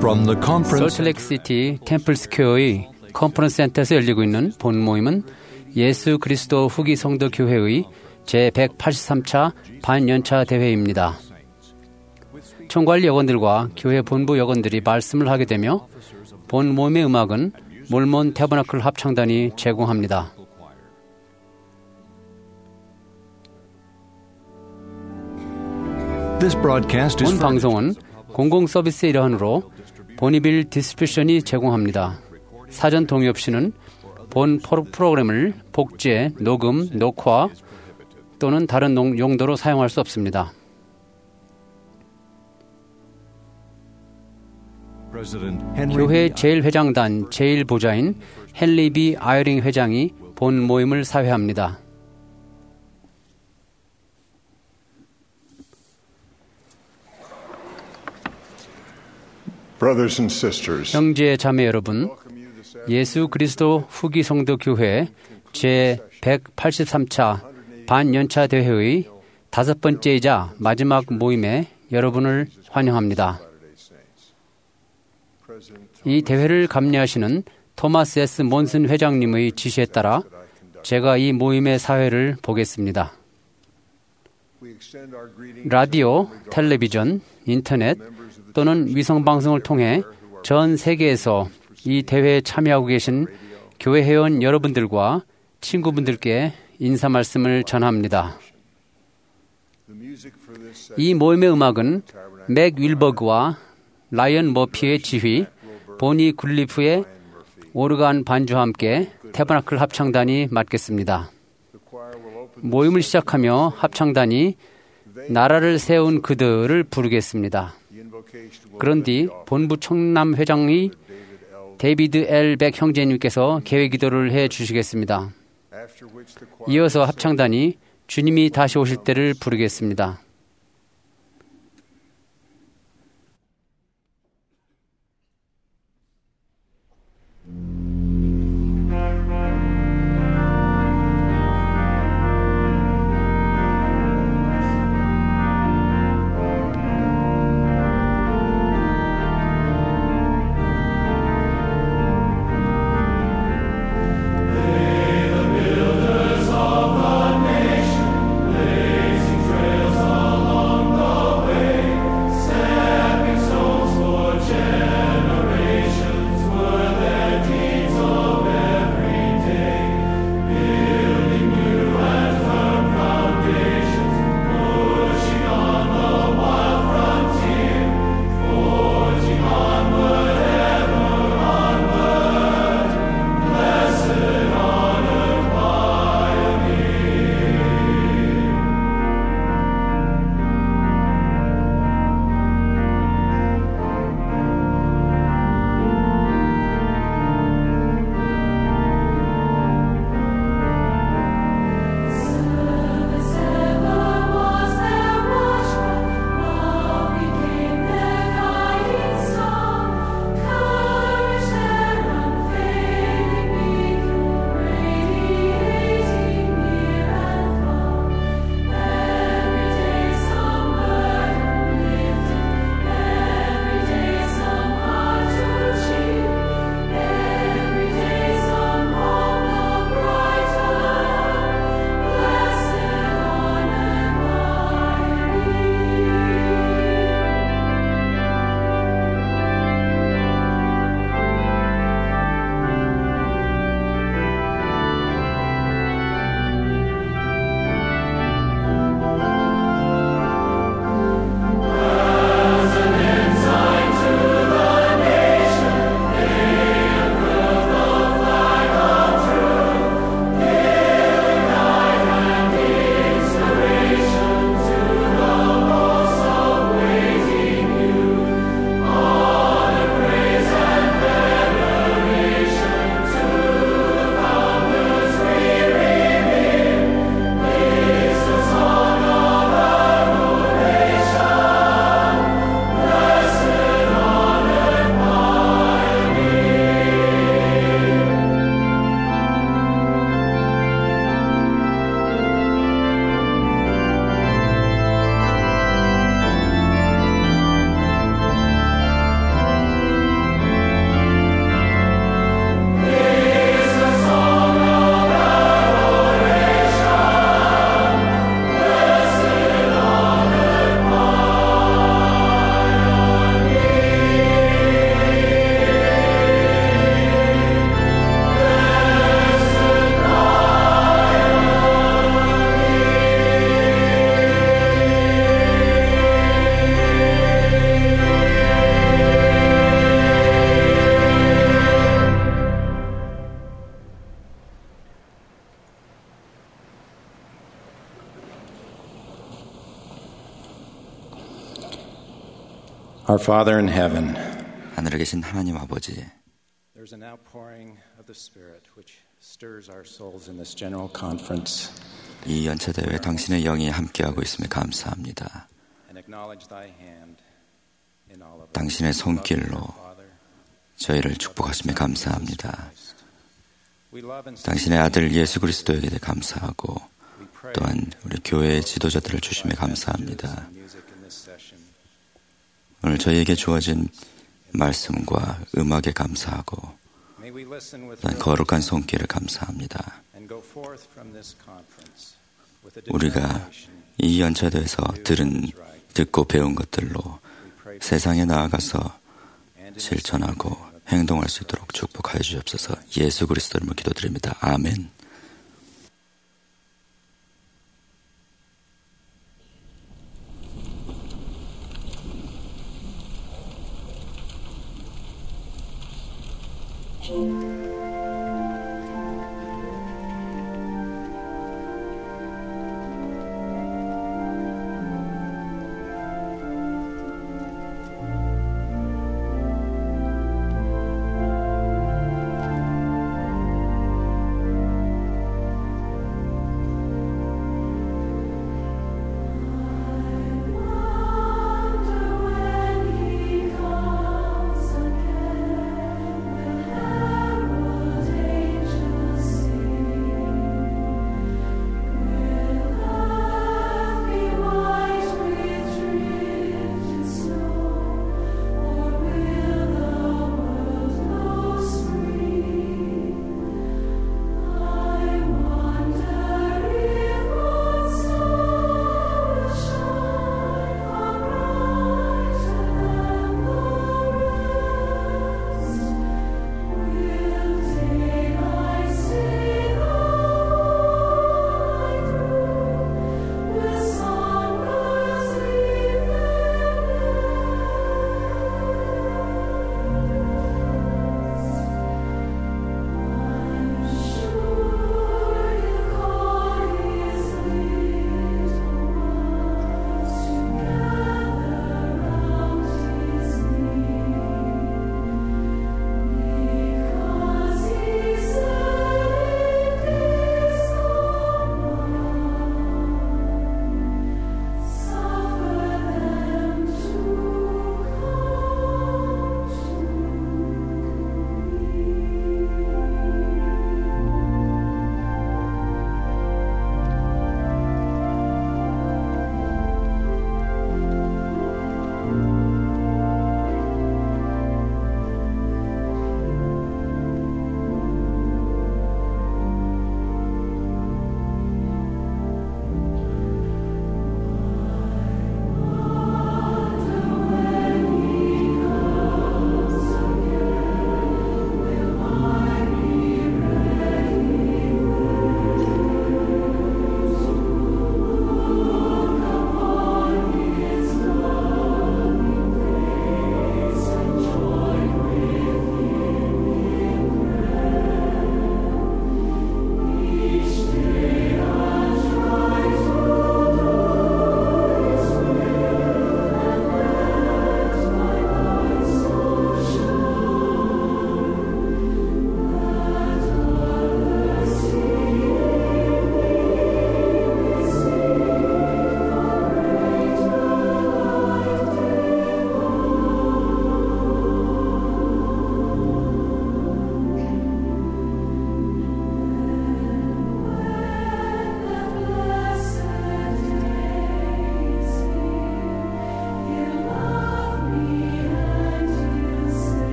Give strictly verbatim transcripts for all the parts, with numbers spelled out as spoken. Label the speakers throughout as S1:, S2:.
S1: From the conference
S2: 솔트레이크시티 템플스퀘어의 컨퍼런스 센터에서 열리고 있는 본 모임은 예수 그리스도 후기 성도 교회의 제백팔십삼 차 반연차 대회입니다. 총괄 여건들과 교회 본부 여건들이 말씀을 하게 되며 본 모임의 음악은 몰몬 태버나클 합창단이 제공합니다.
S1: This broadcast is
S2: 본 방송은 공공 서비스의 일환으로 보니빌 디스트리뷰션이 제공합니다. 사전 동의 없이는 본 프로그램을 복제, 녹음, 녹화 또는 다른 용도로 사용할 수 없습니다. 교회 제일회장단 제일보좌인 헨리 비 아이링 회장이 본 모임을 사회합니다.
S3: Brothers and sisters,
S2: 형제 자매 여러분, 예수 그리스도 후기 성도 교회 제백팔십삼 차 반연차 대회의 다섯 번째이자 마지막 모임에 여러분을 환영합니다. 이 대회를 감리하시는 토마스 에스 몬슨 회장님의 지시에 따라 제가 이 모임의 사회를 보겠습니다. 라디오, 텔레비전, 인터넷 또는 위성방송을 통해 전 세계에서 이 대회에 참여하고 계신 교회 회원 여러분들과 친구분들께 인사 말씀을 전합니다. 이 모임의 음악은 맥 윌버그와 라이언 머피의 지휘, 보니 굴리프의 오르간 반주와 함께 태버나클 합창단이 맡겠습니다. 모임을 시작하며 합창단이 나라를 세운 그들을 부르겠습니다. 그런 뒤 본부 청남 회장의 데이비드 엘 백 형제님께서 개회 기도를 해 주시겠습니다. 이어서 합창단이 주님이 다시 오실 때를 부르겠습니다.
S4: Builders of a nation, blazing trails of
S1: Our Father in heaven,
S3: 하늘에 계신 하나님 아버지,
S1: there's an outpouring of the Spirit which stirs our souls in this general conference.
S3: 이 연차대회에 당신의 영이 함께하고 있음에 감사합니다.
S1: And acknowledge thy hand in all of us.
S3: 당신의 손길로 저희를 축복하심에 감사합니다. 당신의 아들 예수 그리스도에게 대해 감사하고 또한 우리 교회의 지도자들을 주심에 감사합니다. 오늘 저희에게 주어진 말씀과 음악에 감사하고 또한 거룩한 손길을 감사합니다. 우리가 이 연차대에서 들은 듣고 배운 것들로 세상에 나아가서 실천하고 행동할 수 있도록 축복하여 주옵소서. 예수 그리스도 이름으로 기도드립니다. 아멘.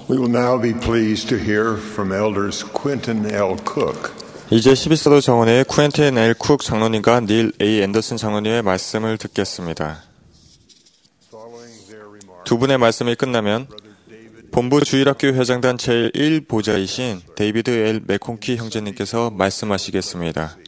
S4: We will now be pleased to hear from elders Quentin L. Cook.
S5: 이제 십이 사도 정원회의 쿠엔틴 L. 쿡 장로님과 닐 A. 앤더슨 장로님의 말씀을 듣겠습니다. 두 분의 말씀이 끝나면 본부 주일학교 회장단 제일 보좌이신 데이비드 L. 맥콘키 형제님께서 말씀하시겠습니다.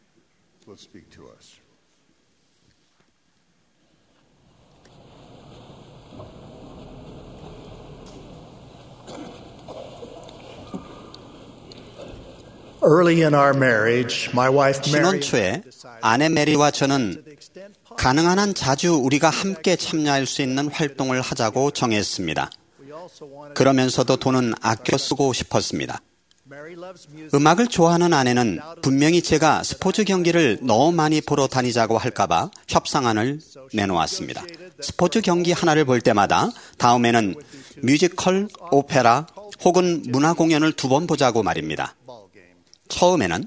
S6: 신혼 초에 아내 메리와 저는 가능한 한 자주 우리가 함께 참여할 수 있는 활동을 하자고 정했습니다. 그러면서도 돈은 아껴 쓰고 싶었습니다. 음악을 좋아하는 아내는 분명히 제가 스포츠 경기를 너무 많이 보러 다니자고 할까봐 협상안을 내놓았습니다. 스포츠 경기 하나를 볼 때마다 다음에는 뮤지컬, 오페라 혹은 문화 공연을 두 번 보자고 말입니다. 처음에는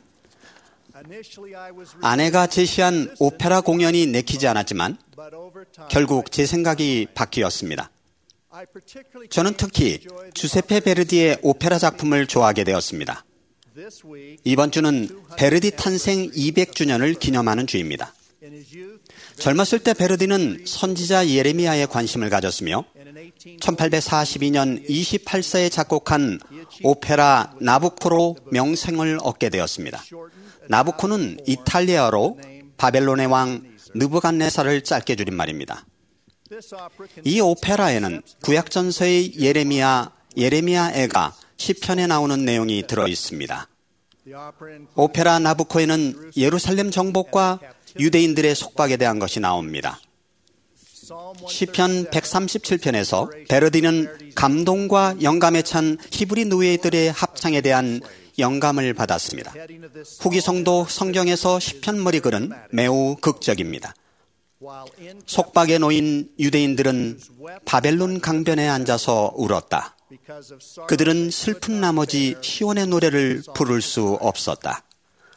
S6: 아내가 제시한 오페라 공연이 내키지 않았지만 결국 제 생각이 바뀌었습니다. 저는 특히 주세페 베르디의 오페라 작품을 좋아하게 되었습니다. 이번 주는 베르디 탄생 이백 주년을 기념하는 주입니다. 젊었을 때 베르디는 선지자 예레미야에 관심을 가졌으며 천팔백사십이 년 이십팔 세에 작곡한 오페라 나부코로 명성을 얻게 되었습니다. 나부코는 이탈리아어로 바벨론의 왕 느부갓네살을 짧게 줄인 말입니다. 이 오페라에는 구약전서의 예레미야, 예레미야애가 시편에 나오는 내용이 들어 있습니다. 오페라 나부코에는 예루살렘 정복과 유대인들의 속박에 대한 것이 나옵니다. 시편 백삼십칠 편에서 베르디는 감동과 영감에 찬 히브리 노예들의 합창에 대한 영감을 받았습니다. 후기 성도 성경에서 시편 머리글은 매우 극적입니다. 속박에 놓인 유대인들은 바벨론 강변에 앉아서 울었다. 그들은 슬픈 나머지 시온의 노래를 부를 수 없었다.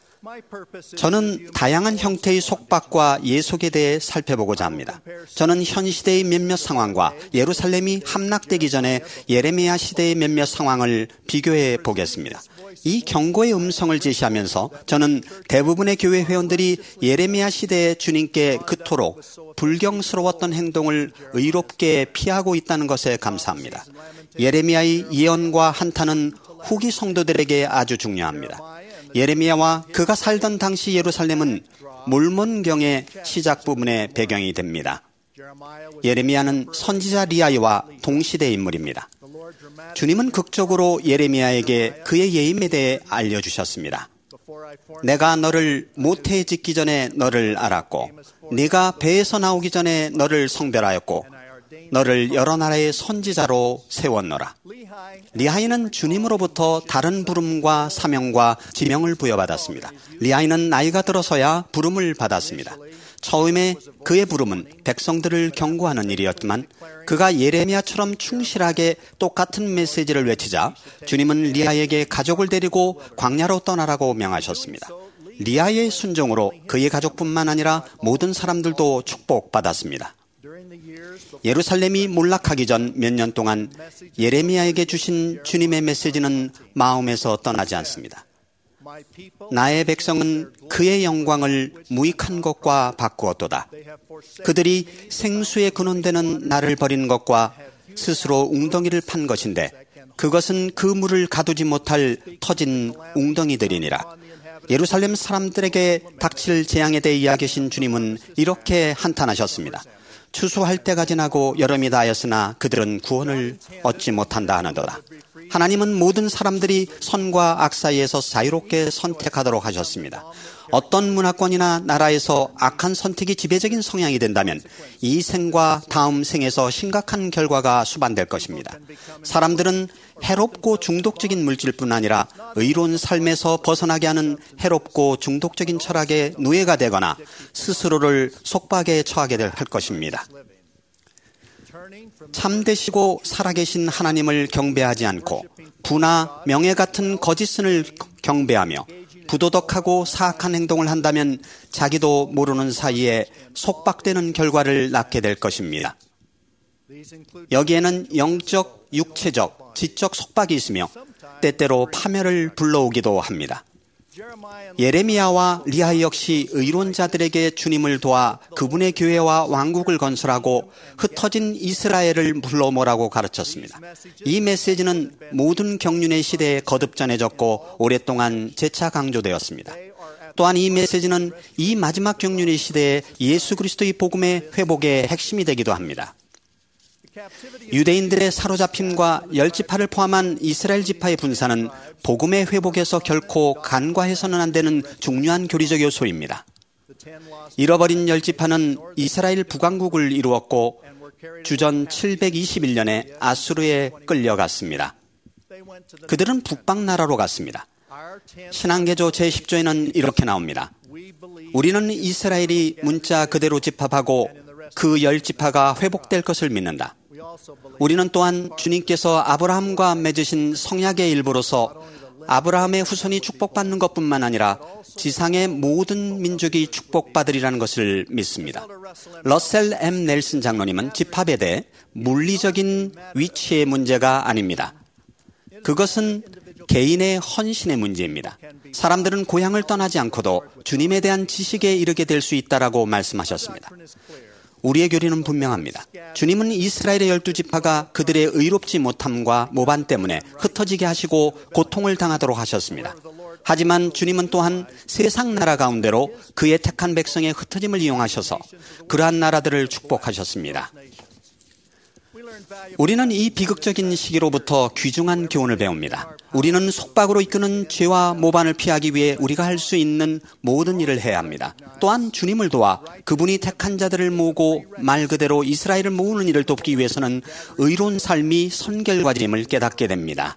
S6: 저는 다양한 형태의 속박과 예속에 대해 살펴보고자 합니다. 저는 현 시대의 몇몇 상황과 예루살렘이 함락되기 전에 예레미야 시대의 몇몇 상황을 비교해 보겠습니다. 이 경고의 음성을 제시하면서 저는 대부분의 교회 회원들이 예레미야 시대의 주님께 그토록 불경스러웠던 행동을 의롭게 피하고 있다는 것에 감사합니다. 예레미야의 예언과 한탄은 후기 성도들에게 아주 중요합니다. 예레미야와 그가 살던 당시 예루살렘은 몰몬경의 시작 부분의 배경이 됩니다. 예레미야는 선지자 리아이와 동시대 인물입니다. 주님은 극적으로 예레미야에게 그의 예임에 대해 알려주셨습니다. 내가 너를 모태에 짓기 전에 너를 알았고 네가 배에서 나오기 전에 너를 성별하였고 너를 여러 나라의 선지자로 세웠노라. 리하이는 주님으로부터 다른 부름과 사명과 지명을 부여받았습니다. 리하이는 나이가 들어서야 부름을 받았습니다. 처음에 그의 부름은 백성들을 경고하는 일이었지만 그가 예레미야처럼 충실하게 똑같은 메시지를 외치자 주님은 리하에게 가족을 데리고 광야로 떠나라고 명하셨습니다. 리하의 순종으로 그의 가족뿐만 아니라 모든 사람들도 축복받았습니다. 예루살렘이 몰락하기 전 몇 년 동안 예레미야에게 주신 주님의 메시지는 마음에서 떠나지 않습니다. 나의 백성은 그의 영광을 무익한 것과 바꾸었도다. 그들이 생수에 근원되는 나를 버린 것과 스스로 웅덩이를 판 것인데 그것은 그 물을 가두지 못할 터진 웅덩이들이니라. 예루살렘 사람들에게 닥칠 재앙에 대해 이야기하신 주님은 이렇게 한탄하셨습니다. 추수할 때가 지나고 여름이 다하였으나 그들은 구원을 얻지 못한다 하는도다. 하나님은 모든 사람들이 선과 악 사이에서 자유롭게 선택하도록 하셨습니다. 어떤 문화권이나 나라에서 악한 선택이 지배적인 성향이 된다면 이 생과 다음 생에서 심각한 결과가 수반될 것입니다. 사람들은 해롭고 중독적인 물질뿐 아니라 의로운 삶에서 벗어나게 하는 해롭고 중독적인 철학의 노예가 되거나 스스로를 속박에 처하게 될 것입니다. 참되시고 살아계신 하나님을 경배하지 않고 부나 명예 같은 거짓선을 경배하며 부도덕하고 사악한 행동을 한다면 자기도 모르는 사이에 속박되는 결과를 낳게 될 것입니다. 여기에는 영적, 육체적, 지적 속박이 있으며 때때로 파멸을 불러오기도 합니다. 예레미야와 리하 역시 의론자들에게 주님을 도와 그분의 교회와 왕국을 건설하고 흩어진 이스라엘을 불러 모으라고 가르쳤습니다. 이 메시지는 모든 경륜의 시대에 거듭 전해졌고 오랫동안 재차 강조되었습니다. 또한 이 메시지는 이 마지막 경륜의 시대에 예수 그리스도의 복음의 회복의 핵심이 되기도 합니다. 유대인들의 사로잡힘과 열 지파를 포함한 이스라엘 지파의 분산은 복음의 회복에서 결코 간과해서는 안 되는 중요한 교리적 요소입니다. 잃어버린 열 지파는 이스라엘 북왕국을 이루었고 주전 칠백이십일 년에 아수르에 끌려갔습니다. 그들은 북방 나라로 갔습니다. 신앙개조 제십 조에는 이렇게 나옵니다. 우리는 이스라엘이 문자 그대로 집합하고 그 열 지파가 회복될 것을 믿는다. 우리는 또한 주님께서 아브라함과 맺으신 성약의 일부로서 아브라함의 후손이 축복받는 것뿐만 아니라 지상의 모든 민족이 축복받으리라는 것을 믿습니다. 러셀 엠 넬슨 장로님은 집합에 대해 물리적인 위치의 문제가 아닙니다. 그것은 개인의 헌신의 문제입니다. 사람들은 고향을 떠나지 않고도 주님에 대한 지식에 이르게 될 수 있다라고 말씀하셨습니다. 우리의 교리는 분명합니다. 주님은 이스라엘의 열두 지파가 그들의 의롭지 못함과 모반 때문에 흩어지게 하시고 고통을 당하도록 하셨습니다. 하지만 주님은 또한 세상 나라 가운데로 그의 택한 백성의 흩어짐을 이용하셔서 그러한 나라들을 축복하셨습니다. 우리는 이 비극적인 시기로부터 귀중한 교훈을 배웁니다. 우리는 속박으로 이끄는 죄와 모반을 피하기 위해 우리가 할 수 있는 모든 일을 해야 합니다. 또한 주님을 도와 그분이 택한 자들을 모으고 말 그대로 이스라엘을 모으는 일을 돕기 위해서는 의로운 삶이 선결과제임을 깨닫게 됩니다.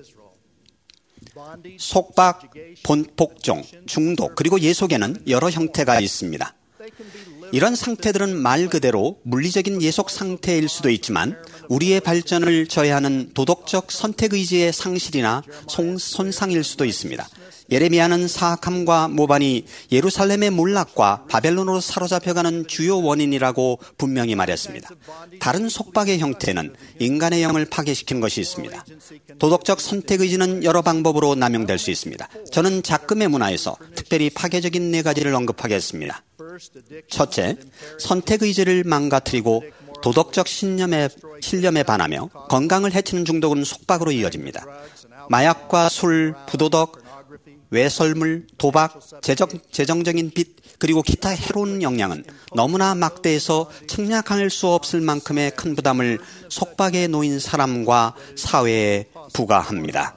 S6: 속박, 본폭종, 중독, 그리고 예속에는 여러 형태가 있습니다. 이런 상태들은 말 그대로 물리적인 예속 상태일 수도 있지만 우리의 발전을 저해하는 도덕적 선택의지의 상실이나 손상일 수도 있습니다. 예레미야는 사악함과 모반이 예루살렘의 몰락과 바벨론으로 사로잡혀가는 주요 원인이라고 분명히 말했습니다. 다른 속박의 형태는 인간의 영을 파괴시키는 것이 있습니다. 도덕적 선택의지는 여러 방법으로 남용될 수 있습니다. 저는 작금의 문화에서 특별히 파괴적인 네 가지를 언급하겠습니다. 첫째, 선택의지를 망가뜨리고 도덕적 신념에, 신념에 반하며 건강을 해치는 중독은 속박으로 이어집니다. 마약과 술, 부도덕, 외설물, 도박, 재정, 재정적인 빚, 그리고 기타 해로운 영향은 너무나 막대해서 측량할 수 없을 만큼의 큰 부담을 속박에 놓인 사람과 사회에 부과합니다.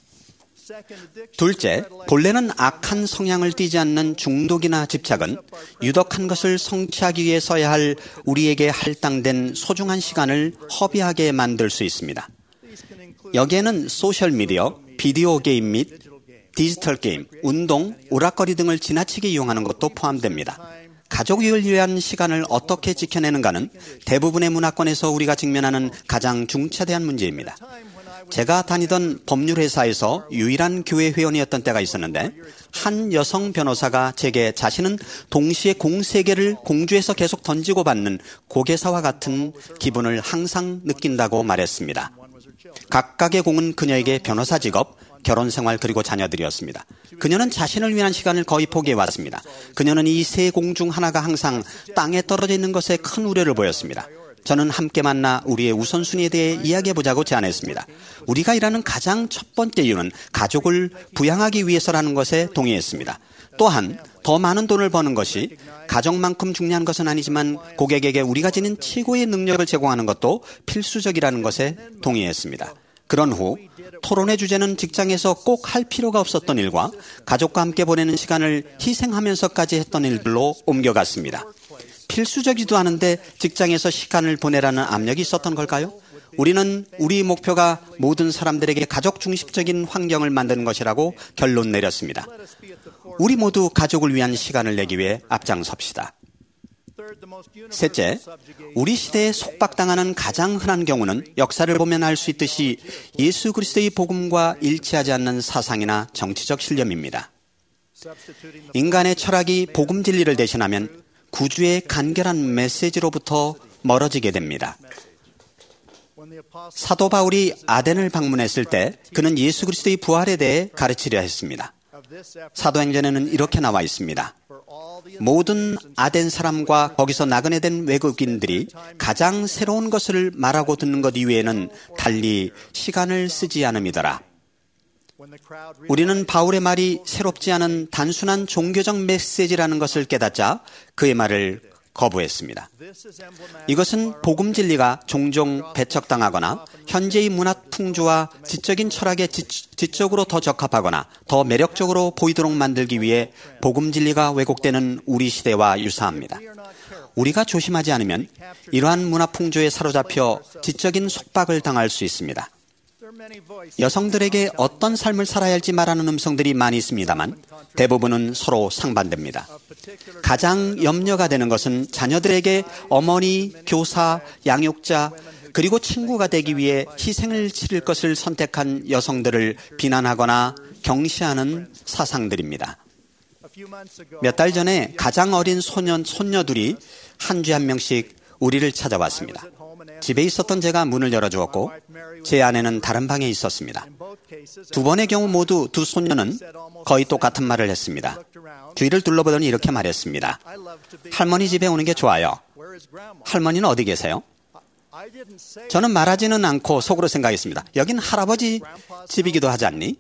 S6: 둘째, 본래는 악한 성향을 띠지 않는 중독이나 집착은 유독한 것을 성취하기 위해 써야 할 우리에게 할당된 소중한 시간을 허비하게 만들 수 있습니다. 여기에는 소셜미디어, 비디오 게임 및 디지털 게임, 운동, 오락거리 등을 지나치게 이용하는 것도 포함됩니다. 가족을 위한 시간을 어떻게 지켜내는가는 대부분의 문화권에서 우리가 직면하는 가장 중차대한 문제입니다. 제가 다니던 법률회사에서 유일한 교회 회원이었던 때가 있었는데 한 여성 변호사가 제게 자신은 동시에 공 세 개를 공주에서 계속 던지고 받는 고개사와 같은 기분을 항상 느낀다고 말했습니다. 각각의 공은 그녀에게 변호사 직업, 결혼 생활 그리고 자녀들이었습니다. 그녀는 자신을 위한 시간을 거의 포기해왔습니다. 그녀는 이 세 공 중 하나가 항상 땅에 떨어져 있는 것에 큰 우려를 보였습니다. 저는 함께 만나 우리의 우선순위에 대해 이야기해보자고 제안했습니다. 우리가 일하는 가장 첫 번째 이유는 가족을 부양하기 위해서라는 것에 동의했습니다. 또한 더 많은 돈을 버는 것이 가정만큼 중요한 것은 아니지만 고객에게 우리가 지닌 최고의 능력을 제공하는 것도 필수적이라는 것에 동의했습니다. 그런 후 토론의 주제는 직장에서 꼭 할 필요가 없었던 일과 가족과 함께 보내는 시간을 희생하면서까지 했던 일들로 옮겨갔습니다. 필수적이지도 않은데 직장에서 시간을 보내라는 압력이 있었던 걸까요? 우리는 우리 목표가 모든 사람들에게 가족 중심적인 환경을 만드는 것이라고 결론 내렸습니다. 우리 모두 가족을 위한 시간을 내기 위해 앞장섭시다. 셋째, 우리 시대에 속박당하는 가장 흔한 경우는 역사를 보면 알 수 있듯이 예수 그리스도의 복음과 일치하지 않는 사상이나 정치적 신념입니다. 인간의 철학이 복음 진리를 대신하면 구주의 간결한 메시지로부터 멀어지게 됩니다. 사도 바울이 아덴을 방문했을 때 그는 예수 그리스도의 부활에 대해 가르치려 했습니다. 사도행전에는 이렇게 나와 있습니다. 모든 아덴 사람과 거기서 나그네 된 외국인들이 가장 새로운 것을 말하고 듣는 것 이외에는 달리 시간을 쓰지 않음이더라. 우리는 바울의 말이 새롭지 않은 단순한 종교적 메시지라는 것을 깨닫자 그의 말을 거부했습니다. 이것은 복음 진리가 종종 배척당하거나 현재의 문화 풍조와 지적인 철학에 지적으로 더 적합하거나 더 매력적으로 보이도록 만들기 위해 복음 진리가 왜곡되는 우리 시대와 유사합니다. 우리가 조심하지 않으면 이러한 문화 풍조에 사로잡혀 지적인 속박을 당할 수 있습니다. 여성들에게 어떤 삶을 살아야 할지 말하는 음성들이 많이 있습니다만 대부분은 서로 상반됩니다. 가장 염려가 되는 것은 자녀들에게 어머니, 교사, 양육자, 그리고 친구가 되기 위해 희생을 치를 것을 선택한 여성들을 비난하거나 경시하는 사상들입니다. 몇 달 전에 가장 어린 소년, 손녀들이 한 주 한 명씩 우리를 찾아왔습니다. 집에 있었던 제가 문을 열어주었고 제 아내는 다른 방에 있었습니다. 두 번의 경우 모두 두 손녀는 거의 똑같은 말을 했습니다. 주위를 둘러보더니 이렇게 말했습니다. 할머니 집에 오는 게 좋아요. 할머니는 어디 계세요? 저는 말하지는 않고 속으로 생각했습니다. 여긴 할아버지 집이기도 하지 않니?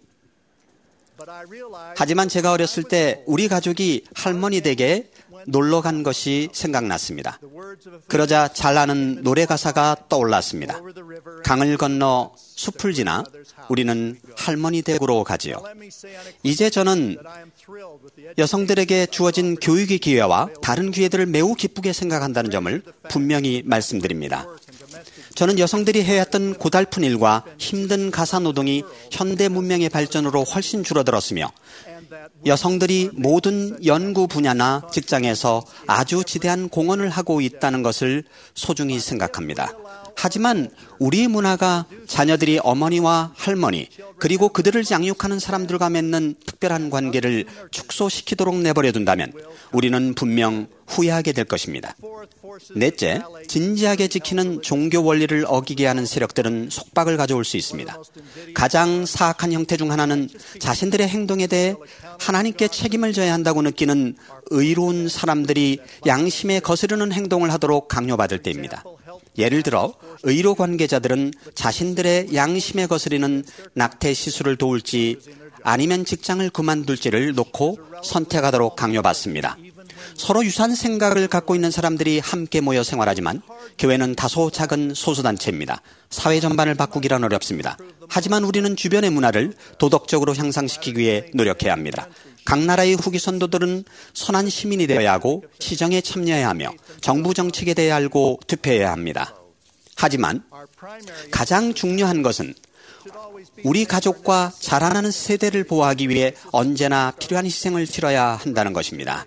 S6: 하지만 제가 어렸을 때 우리 가족이 할머니 댁에 놀러 간 것이 생각났습니다. 그러자 잘 아는 노래 가사가 떠올랐습니다. 강을 건너 숲을 지나 우리는 할머니 댁으로 가지요. 이제 저는 여성들에게 주어진 교육의 기회와 다른 기회들을 매우 기쁘게 생각한다는 점을 분명히 말씀드립니다. 저는 여성들이 해야 했던 고달픈 일과 힘든 가사 노동이 현대 문명의 발전으로 훨씬 줄어들었으며 여성들이 모든 연구 분야나 직장에서 아주 지대한 공헌을 하고 있다는 것을 소중히 생각합니다. 하지만 우리 문화가 자녀들이 어머니와 할머니 그리고 그들을 양육하는 사람들과 맺는 특별한 관계를 축소시키도록 내버려둔다면 우리는 분명 후회하게 될 것입니다. 넷째, 진지하게 지키는 종교 원리를 어기게 하는 세력들은 속박을 가져올 수 있습니다. 가장 사악한 형태 중 하나는 자신들의 행동에 대해 하나님께 책임을 져야 한다고 느끼는 의로운 사람들이 양심에 거스르는 행동을 하도록 강요받을 때입니다. 예를 들어 의료 관계자들은 자신들의 양심에 거스리는 낙태 시술을 도울지 아니면 직장을 그만둘지를 놓고 선택하도록 강요받습니다. 서로 유사한 생각을 갖고 있는 사람들이 함께 모여 생활하지만 교회는 다소 작은 소수단체입니다. 사회 전반을 바꾸기란 어렵습니다. 하지만 우리는 주변의 문화를 도덕적으로 향상시키기 위해 노력해야 합니다. 각 나라의 후기 선도들은 선한 시민이 되어야 하고 시정에 참여해야 하며 정부 정책에 대해 알고 투표해야 합니다. 하지만 가장 중요한 것은 우리 가족과 자라나는 세대를 보호하기 위해 언제나 필요한 희생을 치러야 한다는 것입니다.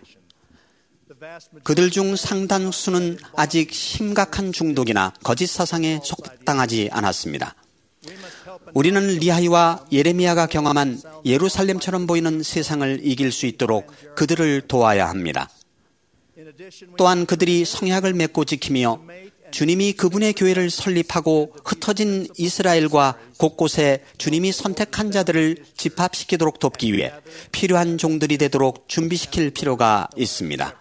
S6: 그들 중 상당수는 아직 심각한 중독이나 거짓 사상에 속당하지 않았습니다. 우리는 리하이와 예레미야가 경험한 예루살렘처럼 보이는 세상을 이길 수 있도록 그들을 도와야 합니다. 또한 그들이 성약을 맺고 지키며 주님이 그분의 교회를 설립하고 흩어진 이스라엘과 곳곳에 주님이 선택한 자들을 집합시키도록 돕기 위해 필요한 종들이 되도록 준비시킬 필요가 있습니다.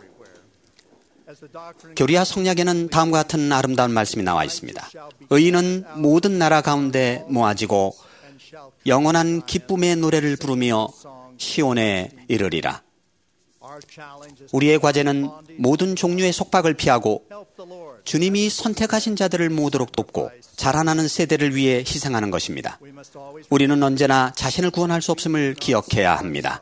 S6: 교리와 성약에는 다음과 같은 아름다운 말씀이 나와 있습니다. 의인은 모든 나라 가운데 모아지고 영원한 기쁨의 노래를 부르며 시온에 이르리라. 우리의 과제는 모든 종류의 속박을 피하고 주님이 선택하신 자들을 모으도록 돕고 자라나는 세대를 위해 희생하는 것입니다. 우리는 언제나 자신을 구원할 수 없음을 기억해야 합니다.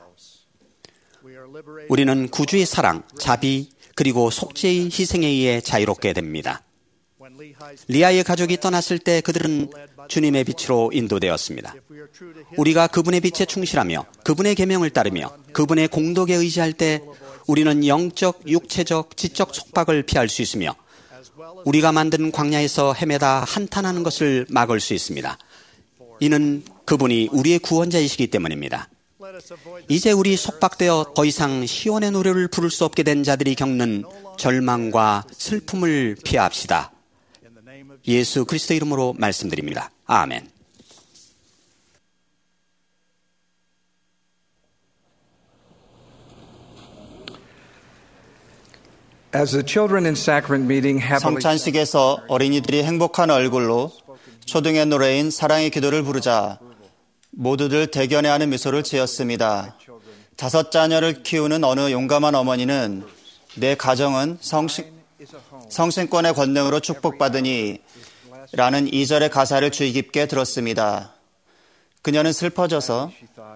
S6: 우리는 구주의 사랑, 자비, 그리고 속죄의 희생에 의해 자유롭게 됩니다. 리아의 가족이 떠났을 때 그들은 주님의 빛으로 인도되었습니다. 우리가 그분의 빛에 충실하며 그분의 계명을 따르며 그분의 공덕에 의지할 때 우리는 영적, 육체적, 지적 속박을 피할 수 있으며 우리가 만든 광야에서 헤매다 한탄하는 것을 막을 수 있습니다. 이는 그분이 우리의 구원자이시기 때문입니다. 이제 우리 속박되어 더 이상 시온의 노래를 부를 수 없게 된 자들이 겪는 절망과 슬픔을 피합시다. 예수 그리스도 이름으로 말씀드립니다. 아멘.
S7: As the children in sacrament meeting happily
S6: 성찬식에서 어린이들이 행복한 얼굴로 초등의 노래인 사랑의 기도를 부르자 모두들 대견해하는 미소를 지었습니다. 다섯 자녀를 키우는 어느 용감한 어머니는 내 가정은 성신, 성신권의 권능으로 축복받으니 라는 이 절의 가사를 주의 깊게 들었습니다. 그녀는 슬퍼져서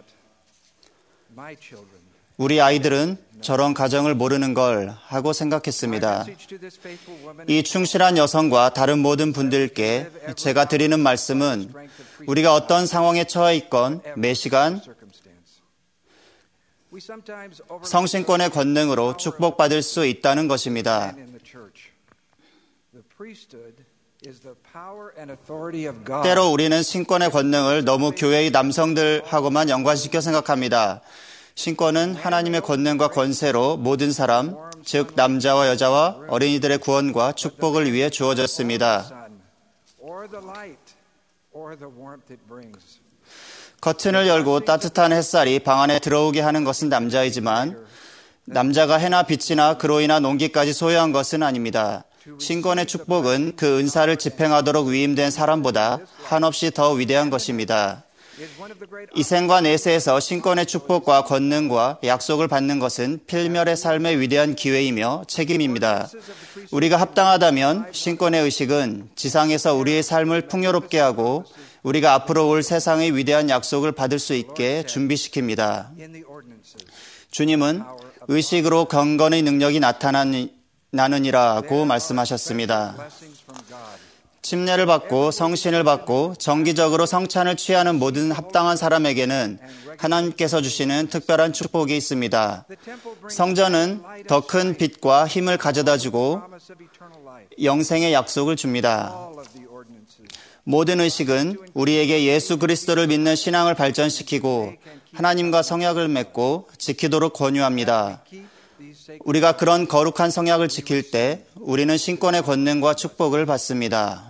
S6: 우리 아이들은 저런 가정을 모르는 걸 하고 생각했습니다. 이 충실한 여성과 다른 모든 분들께 제가 드리는 말씀은 우리가 어떤 상황에 처해 있건 매 시간 성신권의 권능으로 축복받을 수 있다는 것입니다. 때로 우리는 신권의 권능을 너무 교회의 남성들하고만 연관시켜 생각합니다. 신권은 하나님의 권능과 권세로 모든 사람, 즉 남자와 여자와 어린이들의 구원과 축복을 위해 주어졌습니다. 커튼을 열고 따뜻한 햇살이 방 안에 들어오게 하는 것은 남자이지만 남자가 해나 빛이나 그로 인한 온기까지 소유한 것은 아닙니다. 신권의 축복은 그 은사를 집행하도록 위임된 사람보다 한없이 더 위대한 것입니다. 이 생과 내세에서 신권의 축복과 권능과 약속을 받는 것은 필멸의 삶의 위대한 기회이며 책임입니다. 우리가 합당하다면 신권의 의식은 지상에서 우리의 삶을 풍요롭게 하고 우리가 앞으로 올 세상의 위대한 약속을 받을 수 있게 준비시킵니다. 주님은 의식으로 경건의 능력이 나타나느니라고 말씀하셨습니다. 침례를 받고 성신을 받고 정기적으로 성찬을 취하는 모든 합당한 사람에게는 하나님께서 주시는 특별한 축복이 있습니다. 성전은 더 큰 빛과 힘을 가져다주고 영생의 약속을 줍니다. 모든 의식은 우리에게 예수 그리스도를 믿는 신앙을 발전시키고 하나님과 성약을 맺고 지키도록 권유합니다. 우리가 그런 거룩한 성약을 지킬 때 우리는 신권의 권능과 축복을 받습니다.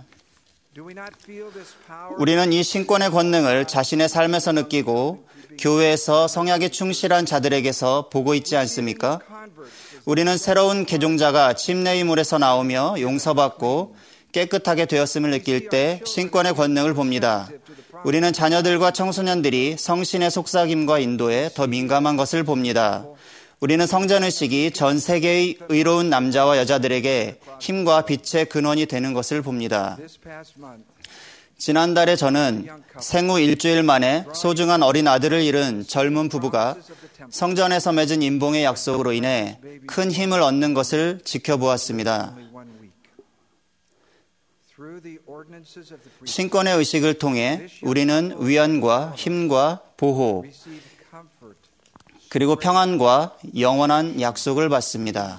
S6: 우리는 이 신권의 권능을 자신의 삶에서 느끼고 교회에서 성약에 충실한 자들에게서 보고 있지 않습니까? 우리는 새로운 개종자가 침례의 물에서 나오며 용서받고 깨끗하게 되었음을 느낄 때 신권의 권능을 봅니다. 우리는 자녀들과 청소년들이 성신의 속삭임과 인도에 더 민감한 것을 봅니다. 우리는 성전의식이 전 세계의 의로운 남자와 여자들에게 힘과 빛의 근원이 되는 것을 봅니다. 지난달에 저는 생후 일주일 만에 소중한 어린 아들을 잃은 젊은 부부가 성전에서 맺은 임봉의 약속으로 인해 큰 힘을 얻는 것을 지켜보았습니다. 신권의 의식을 통해 우리는 위안과 힘과 보호, 그리고 평안과 영원한 약속을 받습니다.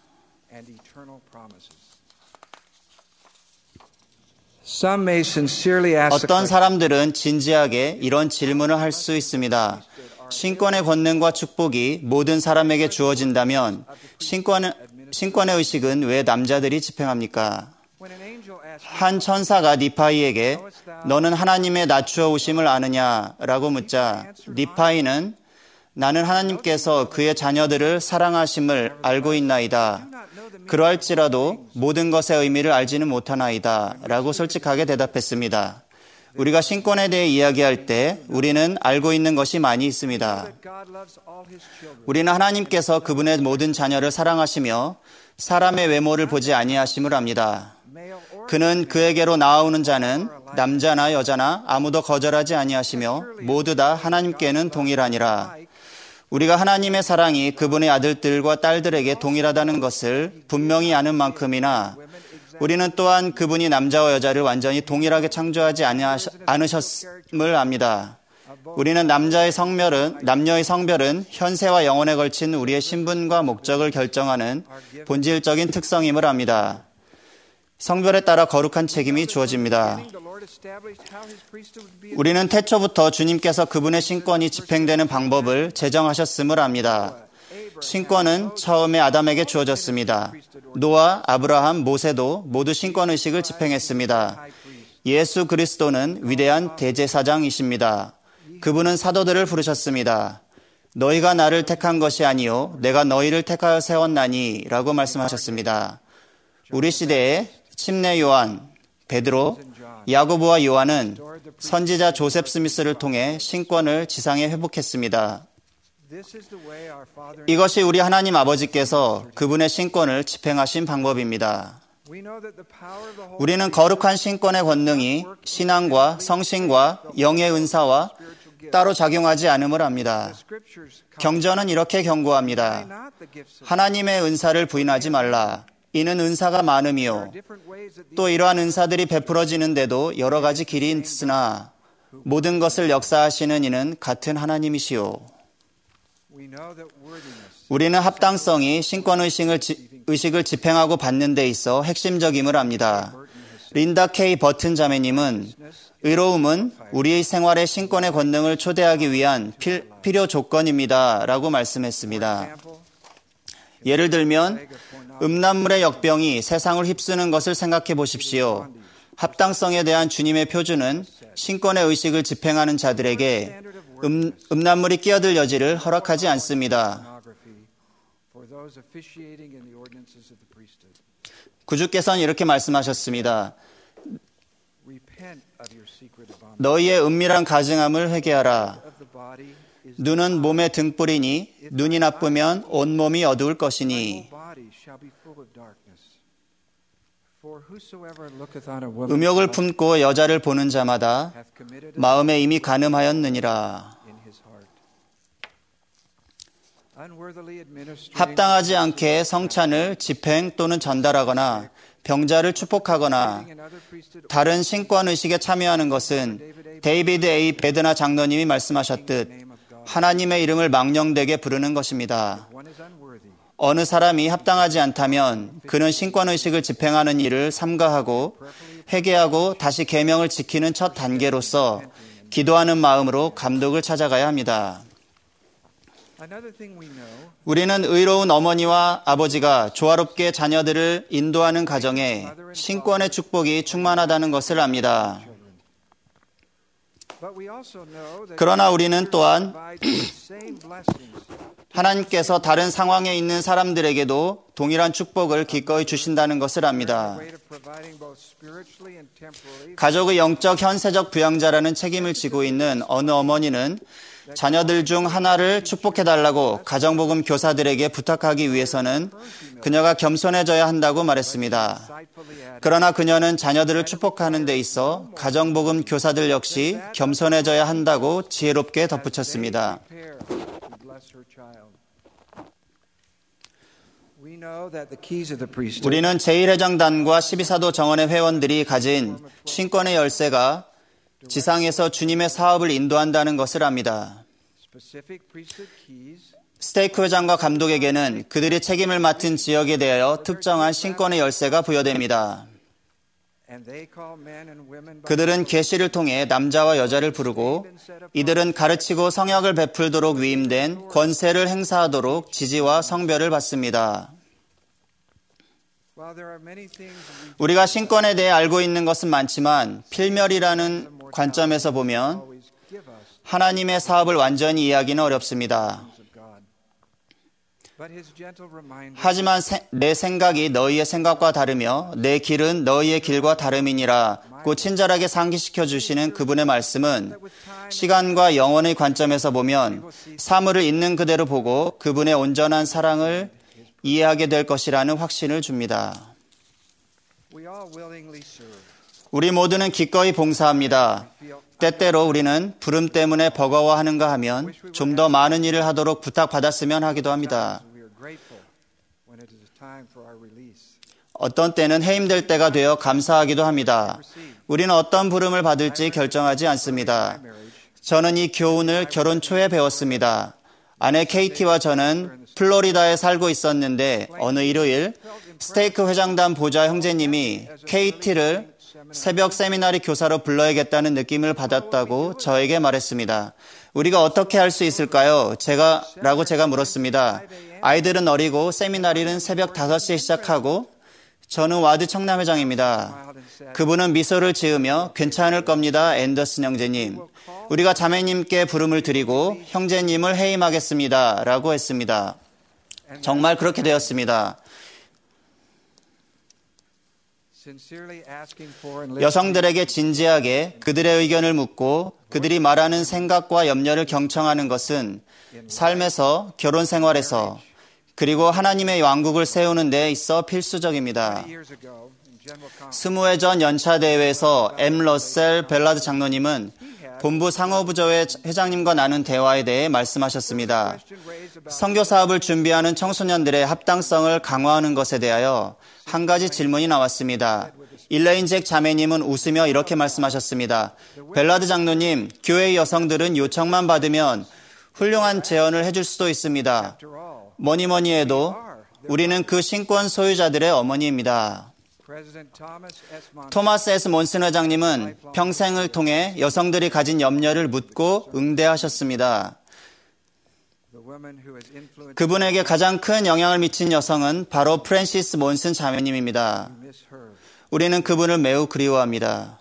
S6: 어떤 사람들은 진지하게 이런 질문을 할 수 있습니다. 신권의 권능과 축복이 모든 사람에게 주어진다면 신권, 신권의 의식은 왜 남자들이 집행합니까? 한 천사가 니파이에게 너는 하나님의 낮추어 오심을 아느냐라고 묻자 니파이는 나는 하나님께서 그의 자녀들을 사랑하심을 알고 있나이다. 그러할지라도 모든 것의 의미를 알지는 못하나이다. 라고 솔직하게 대답했습니다. 우리가 신권에 대해 이야기할 때 우리는 알고 있는 것이 많이 있습니다. 우리는 하나님께서 그분의 모든 자녀를 사랑하시며 사람의 외모를 보지 아니하심을 압니다. 그는 그에게로 나아오는 자는 남자나 여자나 아무도 거절하지 아니하시며 모두 다 하나님께는 동일하니라. 우리가 하나님의 사랑이 그분의 아들들과 딸들에게 동일하다는 것을 분명히 아는 만큼이나 우리는 또한 그분이 남자와 여자를 완전히 동일하게 창조하지 않으셨음을 압니다. 우리는 남자의 성별은, 남녀의 성별은 현세와 영원에 걸친 우리의 신분과 목적을 결정하는 본질적인 특성임을 압니다. 성별에 따라 거룩한 책임이 주어집니다. 우리는 태초부터 주님께서 그분의 신권이 집행되는 방법을 제정하셨음을 압니다.
S8: 신권은 처음에 아담에게 주어졌습니다. 노아, 아브라함, 모세도 모두 신권의식을 집행했습니다. 예수 그리스도는 위대한 대제사장이십니다. 그분은 사도들을 부르셨습니다. 너희가 나를 택한 것이 아니요 내가 너희를 택하여 세웠나니 라고 말씀하셨습니다. 우리 시대에 침례 요한, 베드로, 야고보와 요한은 선지자 조셉 스미스를 통해 신권을 지상에 회복했습니다. 이것이 우리 하나님 아버지께서 그분의 신권을 집행하신 방법입니다. 우리는 거룩한 신권의 권능이 신앙과 성신과 영의 은사와 따로 작용하지 않음을 압니다. 경전은 이렇게 경고합니다. 하나님의 은사를 부인하지 말라. 이는 은사가 많음이요. 또 이러한 은사들이 베풀어지는데도 여러 가지 길이 있으나 모든 것을 역사하시는 이는 같은 하나님이시요. 우리는 합당성이 신권의식을 의식을 집행하고 받는 데 있어 핵심적임을 압니다. 린다 케이 버튼 자매님은 의로움은 우리의 생활에 신권의 권능을 초대하기 위한 필, 필요 조건입니다 라고 말씀했습니다. 예를 들면 음란물의 역병이 세상을 휩쓰는 것을 생각해 보십시오. 합당성에 대한 주님의 표준은 신권의 의식을 집행하는 자들에게 음, 음란물이 끼어들 여지를 허락하지 않습니다. 구주께서는 이렇게 말씀하셨습니다. 너희의 은밀한 가증함을 회개하라. 눈은 몸의 등불이니 눈이 나쁘면 온몸이 어두울 것이니 음욕을 품고 여자를 보는 자마다 마음에 이미 간음하였느니라. 합당하지 않게 성찬을 집행 또는 전달하거나 병자를 축복하거나 다른 신권의식에 참여하는 것은 데이비드 에이 베드나 장로님이 말씀하셨듯 하나님의 이름을 망령되게 부르는 것입니다. 어느 사람이 합당하지 않다면 그는 신권의식을 집행하는 일을 삼가하고 회개하고 다시 계명을 지키는 첫 단계로서 기도하는 마음으로 감독을 찾아가야 합니다. 우리는 의로운 어머니와 아버지가 조화롭게 자녀들을 인도하는 가정에 신권의 축복이 충만하다는 것을 압니다. 그러나 우리는 또한 하나님께서 다른 상황에 있는 사람들에게도 동일한 축복을 기꺼이 주신다는 것을 압니다. 가족의 영적 현세적 부양자라는 책임을 지고 있는 어느 어머니는 자녀들 중 하나를 축복해달라고 가정복음 교사들에게 부탁하기 위해서는 그녀가 겸손해져야 한다고 말했습니다. 그러나 그녀는 자녀들을 축복하는 데 있어 가정복음 교사들 역시 겸손해져야 한다고 지혜롭게 덧붙였습니다. 우리는 제일 회장단과 십이 사도 정원의 회원들이 가진 신권의 열쇠가 지상에서 주님의 사업을 인도한다는 것을 압니다. 스테이크 회장과 감독에게는 그들이 책임을 맡은 지역에 대하여 특정한 신권의 열쇠가 부여됩니다. 그들은 계시를 통해 남자와 여자를 부르고 이들은 가르치고 성역을 베풀도록 위임된 권세를 행사하도록 지지와 성별을 받습니다. 우리가 신권에 대해 알고 있는 것은 많지만 필멸이라는 관점에서 보면 하나님의 사업을 완전히 이해하기는 어렵습니다. 하지만 내 생각이 너희의 생각과 다르며 내 길은 너희의 길과 다름이니라 고 친절하게 상기시켜 주시는 그분의 말씀은 시간과 영혼의 관점에서 보면 사물을 있는 그대로 보고 그분의 온전한 사랑을 이해하게 될 것이라는 확신을 줍니다. 우리 모두는 기꺼이 봉사합니다. 때때로 우리는 부름 때문에 버거워하는가 하면 좀 더 많은 일을 하도록 부탁받았으면 하기도 합니다. 어떤 때는 해임될 때가 되어 감사하기도 합니다. 우리는 어떤 부름을 받을지 결정하지 않습니다. 저는 이 교훈을 결혼 초에 배웠습니다. 아내 케이티와 저는 플로리다에 살고 있었는데 어느 일요일 스테이크 회장단 보좌 형제님이 케이티를 새벽 세미나리 교사로 불러야겠다는 느낌을 받았다고 저에게 말했습니다. 우리가 어떻게 할 수 있을까요? 제가, 라고 제가 물었습니다. 아이들은 어리고 세미나리는 새벽 다섯 시에 시작하고 저는 와드 청남회장입니다. 그분은 미소를 지으며 괜찮을 겁니다. 앤더슨 형제님. 우리가 자매님께 부름을 드리고 형제님을 해임하겠습니다. 라고 했습니다. 정말 그렇게 되었습니다. 여성들에게 진지하게 그들의 의견을 묻고 그들이 말하는 생각과 염려를 경청하는 것은 삶에서, 결혼 생활에서, 그리고 하나님의 왕국을 세우는 데 있어 필수적입니다. 스무 회 전 연차 대회에서 엠. 러셀 벨라드 장로님은 본부 상호부조회 회장님과 나눈 대화에 대해 말씀하셨습니다. 선교 사업을 준비하는 청소년들의 합당성을 강화하는 것에 대하여 한 가지 질문이 나왔습니다. 일레인 잭 자매님은 웃으며 이렇게 말씀하셨습니다. 벨라드 장로님, 교회의 여성들은 요청만 받으면 훌륭한 제언을 해줄 수도 있습니다. 뭐니 뭐니 해도 우리는 그 신권 소유자들의 어머니입니다. 토마스 에스 몬슨 회장님은 평생을 통해 여성들이 가진 염려를 묻고 응대하셨습니다. 그분에게 가장 큰 영향을 미친 여성은 바로 프랜시스 몬슨 자매님입니다. 우리는 그분을 매우 그리워합니다.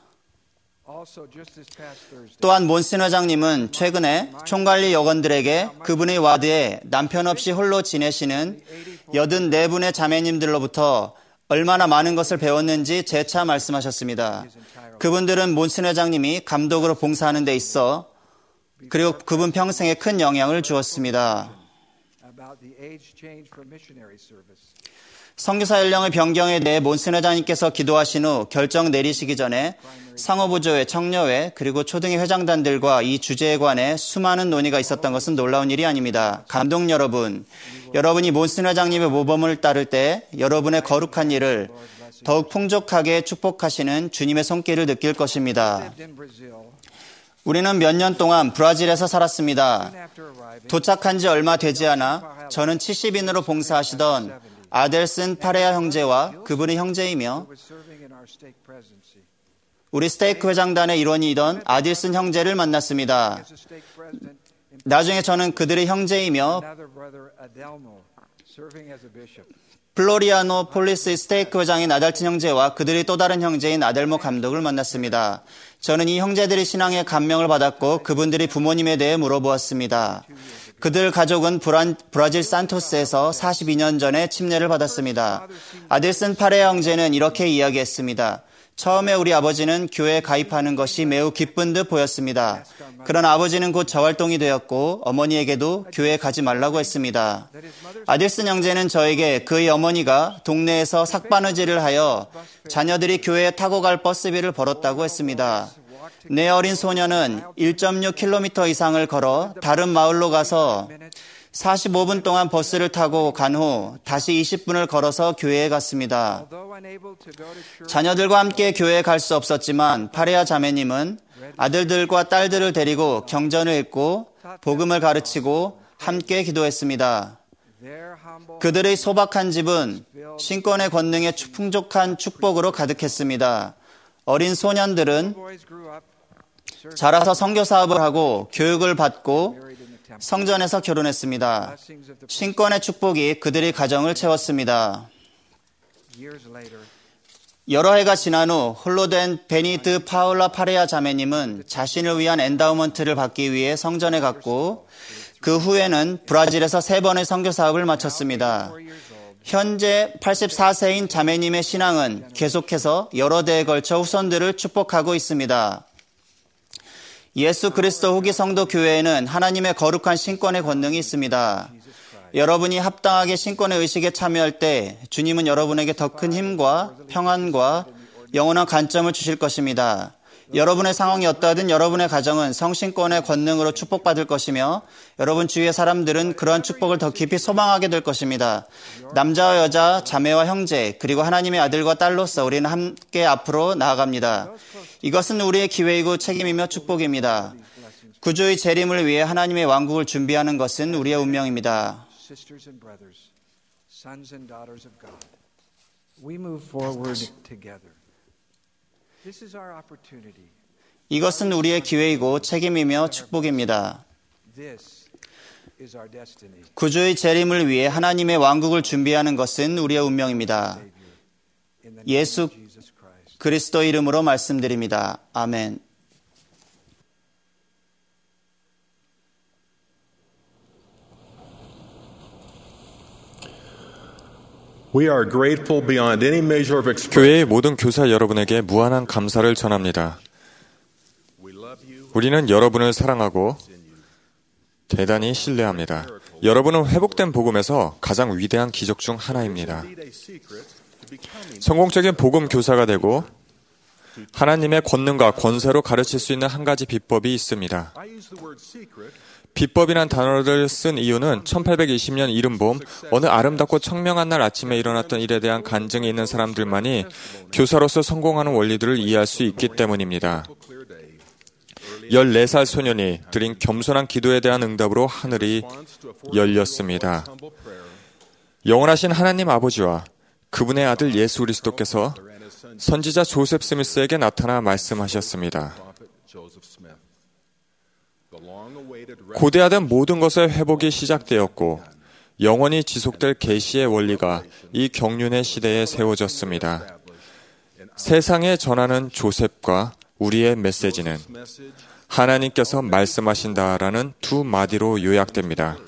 S8: 또한 몬슨 회장님은 최근에 총관리 여건들에게 그분의 와드에 남편 없이 홀로 지내시는 여든네 분의 자매님들로부터 얼마나 많은 것을 배웠는지 재차 말씀하셨습니다. 그분들은 몬슨 회장님이 감독으로 봉사하는 데 있어 그리고 그분 평생에 큰 영향을 주었습니다. 선교사 연령의 변경에 대해 몬슨 회장님께서 기도하신 후 결정 내리시기 전에 상호부조회, 청려회, 그리고 초등의 회장단들과 이 주제에 관해 수많은 논의가 있었던 것은 놀라운 일이 아닙니다. 감독 여러분, 여러분이 몬슨 회장님의 모범을 따를 때 여러분의 거룩한 일을 더욱 풍족하게 축복하시는 주님의 손길을 느낄 것입니다. 우리는 몇 년 동안 브라질에서 살았습니다. 도착한 지 얼마 되지 않아 저는 칠십 인으로 봉사하시던 아델슨 파레아 형제와 그분의 형제이며 우리 스테이크 회장단의 일원이던 아딜슨 형제를 만났습니다. 나중에 저는 그들의 형제이며 플로리아노 폴리스 스테이크 회장인 아달튼 형제와 그들의 또 다른 형제인 아델모 감독을 만났습니다. 저는 이 형제들의 신앙에 감명을 받았고 그분들이 부모님에 대해 물어보았습니다. 그들 가족은 브란, 브라질 산토스에서 사십이 년 전에 침례를 받았습니다. 아델슨 파레아 형제는 이렇게 이야기했습니다. 처음에 우리 아버지는 교회에 가입하는 것이 매우 기쁜 듯 보였습니다. 그러나 아버지는 곧 저활동이 되었고 어머니에게도 교회에 가지 말라고 했습니다. 아델슨 형제는 저에게 그의 어머니가 동네에서 삭바느질을 하여 자녀들이 교회에 타고 갈 버스비를 벌었다고 했습니다. 내 어린 소녀는 일 점 육 킬로미터 이상을 걸어 다른 마을로 가서 사십오 분 동안 버스를 타고 간 후 다시 이십 분을 걸어서 교회에 갔습니다. 자녀들과 함께 교회에 갈 수 없었지만 파레아 자매님은 아들들과 딸들을 데리고 경전을 읽고 복음을 가르치고 함께 기도했습니다. 그들의 소박한 집은 신권의 권능에 풍족한 축복으로 가득했습니다. 어린 소년들은 자라서 선교 사업을 하고 교육을 받고 성전에서 결혼했습니다. 신권의 축복이 그들의 가정을 채웠습니다. 여러 해가 지난 후 홀로 된 베니드 파울라 파레아 자매님은 자신을 위한 엔다우먼트를 받기 위해 성전에 갔고 그 후에는 브라질에서 세 번의 선교 사업을 마쳤습니다. 현재 팔십사 세인 자매님의 신앙은 계속해서 여러 대에 걸쳐 후손들을 축복하고 있습니다. 예수 그리스도 후기 성도 교회에는 하나님의 거룩한 신권의 권능이 있습니다. 여러분이 합당하게 신권의 의식에 참여할 때 주님은 여러분에게 더 큰 힘과 평안과 영원한 관점을 주실 것입니다. 여러분의 상황이 어떠하든 여러분의 가정은 성신권의 권능으로 축복받을 것이며 여러분 주위의 사람들은 그러한 축복을 더 깊이 소망하게 될 것입니다. 남자와 여자, 자매와 형제, 그리고 하나님의 아들과 딸로서 우리는 함께 앞으로 나아갑니다. 이것은 우리의 기회이고 책임이며 축복입니다. 구주의 재림을 위해 하나님의 왕국을 준비하는 것은 우리의 운명입니다. 이것은 우리의 기회이고 책임이며 축복입니다. 구주의 재림을 위해 하나님의 왕국을 준비하는 것은 우리의 운명입니다. 예수 그리스도 이름으로 말씀드립니다. 아멘.
S4: We are grateful beyond any measure of expression.
S5: 교회의 모든 교사 여러분에게 무한한 감사를 전합니다. 우리는 여러분을 사랑하고 대단히 신뢰합니다. 여러분은 회복된 복음에서 가장 위대한 기적 중 하나입니다. 성공적인 복음 교사가 되고 하나님의 권능과 권세로 가르칠 수 있는 한 가지 비법이 있습니다. 비법이란 단어를 쓴 이유는 천팔백이십 년 이른봄 어느 아름답고 청명한 날 아침에 일어났던 일에 대한 간증이 있는 사람들만이 교사로서 성공하는 원리들을 이해할 수 있기 때문입니다. 열네 살 소년이 드린 겸손한 기도에 대한 응답으로 하늘이 열렸습니다. 영원하신 하나님 아버지와 그분의 아들 예수 그리스도께서 선지자 조셉 스미스에게 나타나 말씀하셨습니다. 고대하던 모든 것의 회복이 시작되었고 영원히 지속될 계시의 원리가 이 경륜의 시대에 세워졌습니다. 세상에 전하는 조셉과 우리의 메시지는 하나님께서 말씀하신다라는 두 마디로 요약됩니다.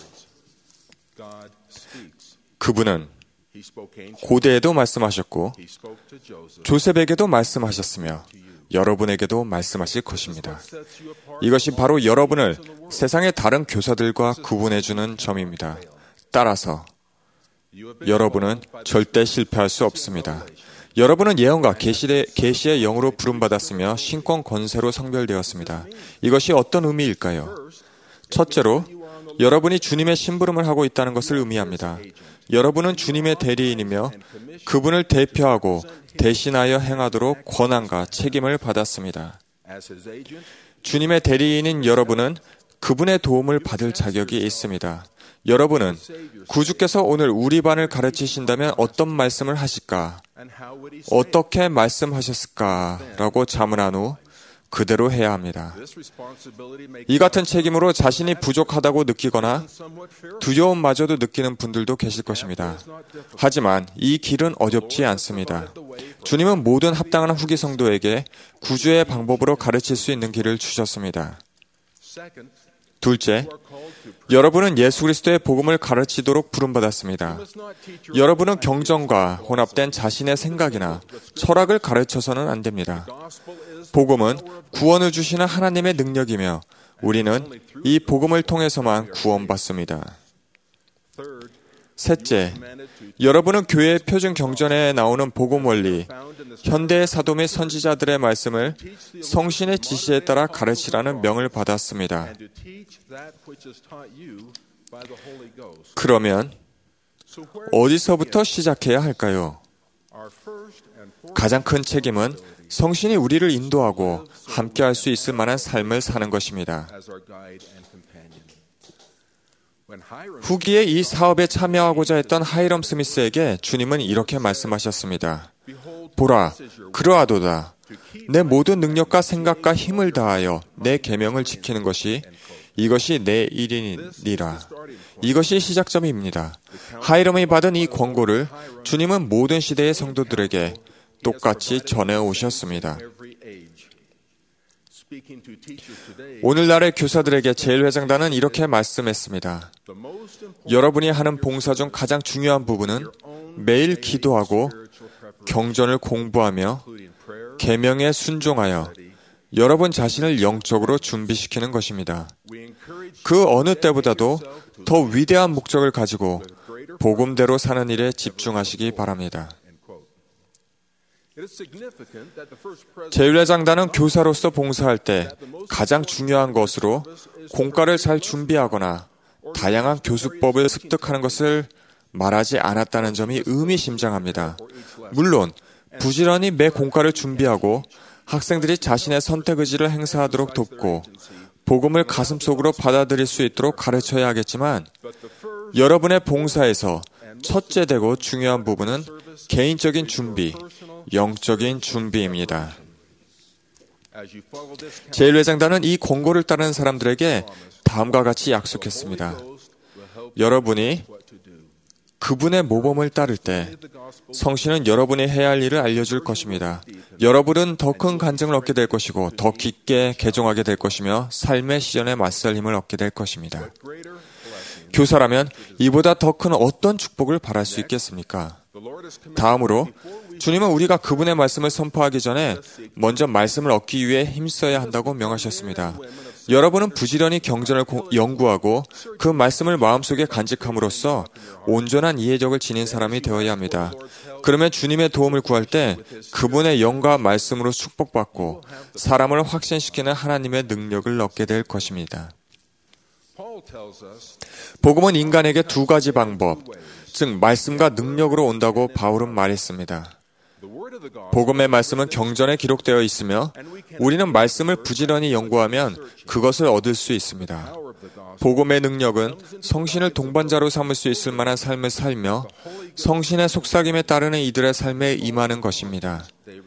S5: 그분은 고대에도 말씀하셨고 조셉에게도 말씀하셨으며 여러분에게도 말씀하실 것입니다. 이것이 바로 여러분을 세상의 다른 교사들과 구분해주는 점입니다. 따라서 여러분은 절대 실패할 수 없습니다. 여러분은 예언과 계시의, 계시의 영으로 부름받았으며 신권 권세로 성별되었습니다. 이것이 어떤 의미일까요? 첫째로 여러분이 주님의 심부름을 하고 있다는 것을 의미합니다. 여러분은 주님의 대리인이며 그분을 대표하고 대신하여 행하도록 권한과 책임을 받았습니다. 주님의 대리인인 여러분은 그분의 도움을 받을 자격이 있습니다. 여러분은 구주께서 오늘 우리 반을 가르치신다면 어떤 말씀을 하실까? 어떻게 말씀하셨을까? 라고 자문한 후 그대로 해야 합니다. 이 같은 책임으로 자신이 부족하다고 느끼거나 두려움마저도 느끼는 분들도 계실 것입니다. 하지만 이 길은 어렵지 않습니다. 주님은 모든 합당한 후기 성도에게 구주의 방법으로 가르칠 수 있는 길을 주셨습니다. 둘째, 여러분은 예수 그리스도의 복음을 가르치도록 부름받았습니다. 여러분은 경전과 혼합된 자신의 생각이나 철학을 가르쳐서는 안 됩니다. 복음은 구원을 주시는 하나님의 능력이며 우리는 이 복음을 통해서만 구원받습니다. 셋째, 여러분은 교회의 표준 경전에 나오는 복음 원리, 현대의 사도 및 선지자들의 말씀을 성신의 지시에 따라 가르치라는 명을 받았습니다. 그러면 어디서부터 시작해야 할까요? 가장 큰 책임은 성신이 우리를 인도하고 함께할 수 있을 만한 삶을 사는 것입니다. 후기에 이 사업에 참여하고자 했던 하이럼 스미스에게 주님은 이렇게 말씀하셨습니다. 보라, 그러하도다. 내 모든 능력과 생각과 힘을 다하여 내 계명을 지키는 것이 이것이 내 일이니라. 이것이 시작점입니다. 하이럼이 받은 이 권고를 주님은 모든 시대의 성도들에게 똑같이 전해오셨습니다. 오늘날의 교사들에게 제일회장단은 이렇게 말씀했습니다. 여러분이 하는 봉사 중 가장 중요한 부분은 매일 기도하고 경전을 공부하며 계명에 순종하여 여러분 자신을 영적으로 준비시키는 것입니다. 그 어느 때보다도 더 위대한 목적을 가지고 복음대로 사는 일에 집중하시기 바랍니다. 제일회장단은 교사로서 봉사할 때 가장 중요한 것으로 공과를 잘 준비하거나 다양한 교수법을 습득하는 것을 말하지 않았다는 점이 의미심장합니다. 물론 부지런히 매 공과를 준비하고 학생들이 자신의 선택 의지를 행사하도록 돕고 복음을 가슴속으로 받아들일 수 있도록 가르쳐야 하겠지만 여러분의 봉사에서 첫째 되고 중요한 부분은 개인적인 준비, 영적인 준비입니다. 제일회장단은 이 권고를 따르는 사람들에게 다음과 같이 약속했습니다. 여러분이 그분의 모범을 따를 때 성신은 여러분이 해야 할 일을 알려줄 것입니다. 여러분은 더 큰 간증을 얻게 될 것이고 더 깊게 개종하게 될 것이며 삶의 시련에 맞설 힘을 얻게 될 것입니다. 교사라면 이보다 더 큰 어떤 축복을 바랄 수 있겠습니까? 다음으로 주님은 우리가 그분의 말씀을 선포하기 전에 먼저 말씀을 얻기 위해 힘써야 한다고 명하셨습니다. 여러분은 부지런히 경전을 연구하고 그 말씀을 마음속에 간직함으로써 온전한 이해력을 지닌 사람이 되어야 합니다. 그러면 주님의 도움을 구할 때 그분의 영과 말씀으로 축복받고 사람을 확신시키는 하나님의 능력을 얻게 될 것입니다. 복음은 인간에게 두 가지 방법, 즉 말씀과 능력으로 온다고 바울은 말했습니다. 복음의 말씀은 경전에 기록되어 있으며 우리는 말씀을 부지런히 연구하면 그것을 얻을 수 있습니다. 복음의 능력은 성신을 동반자로 삼을 수 있을 만한 삶을 살며 성신의 속삭임에 따르는 이들의 삶에 임하는 것입니다.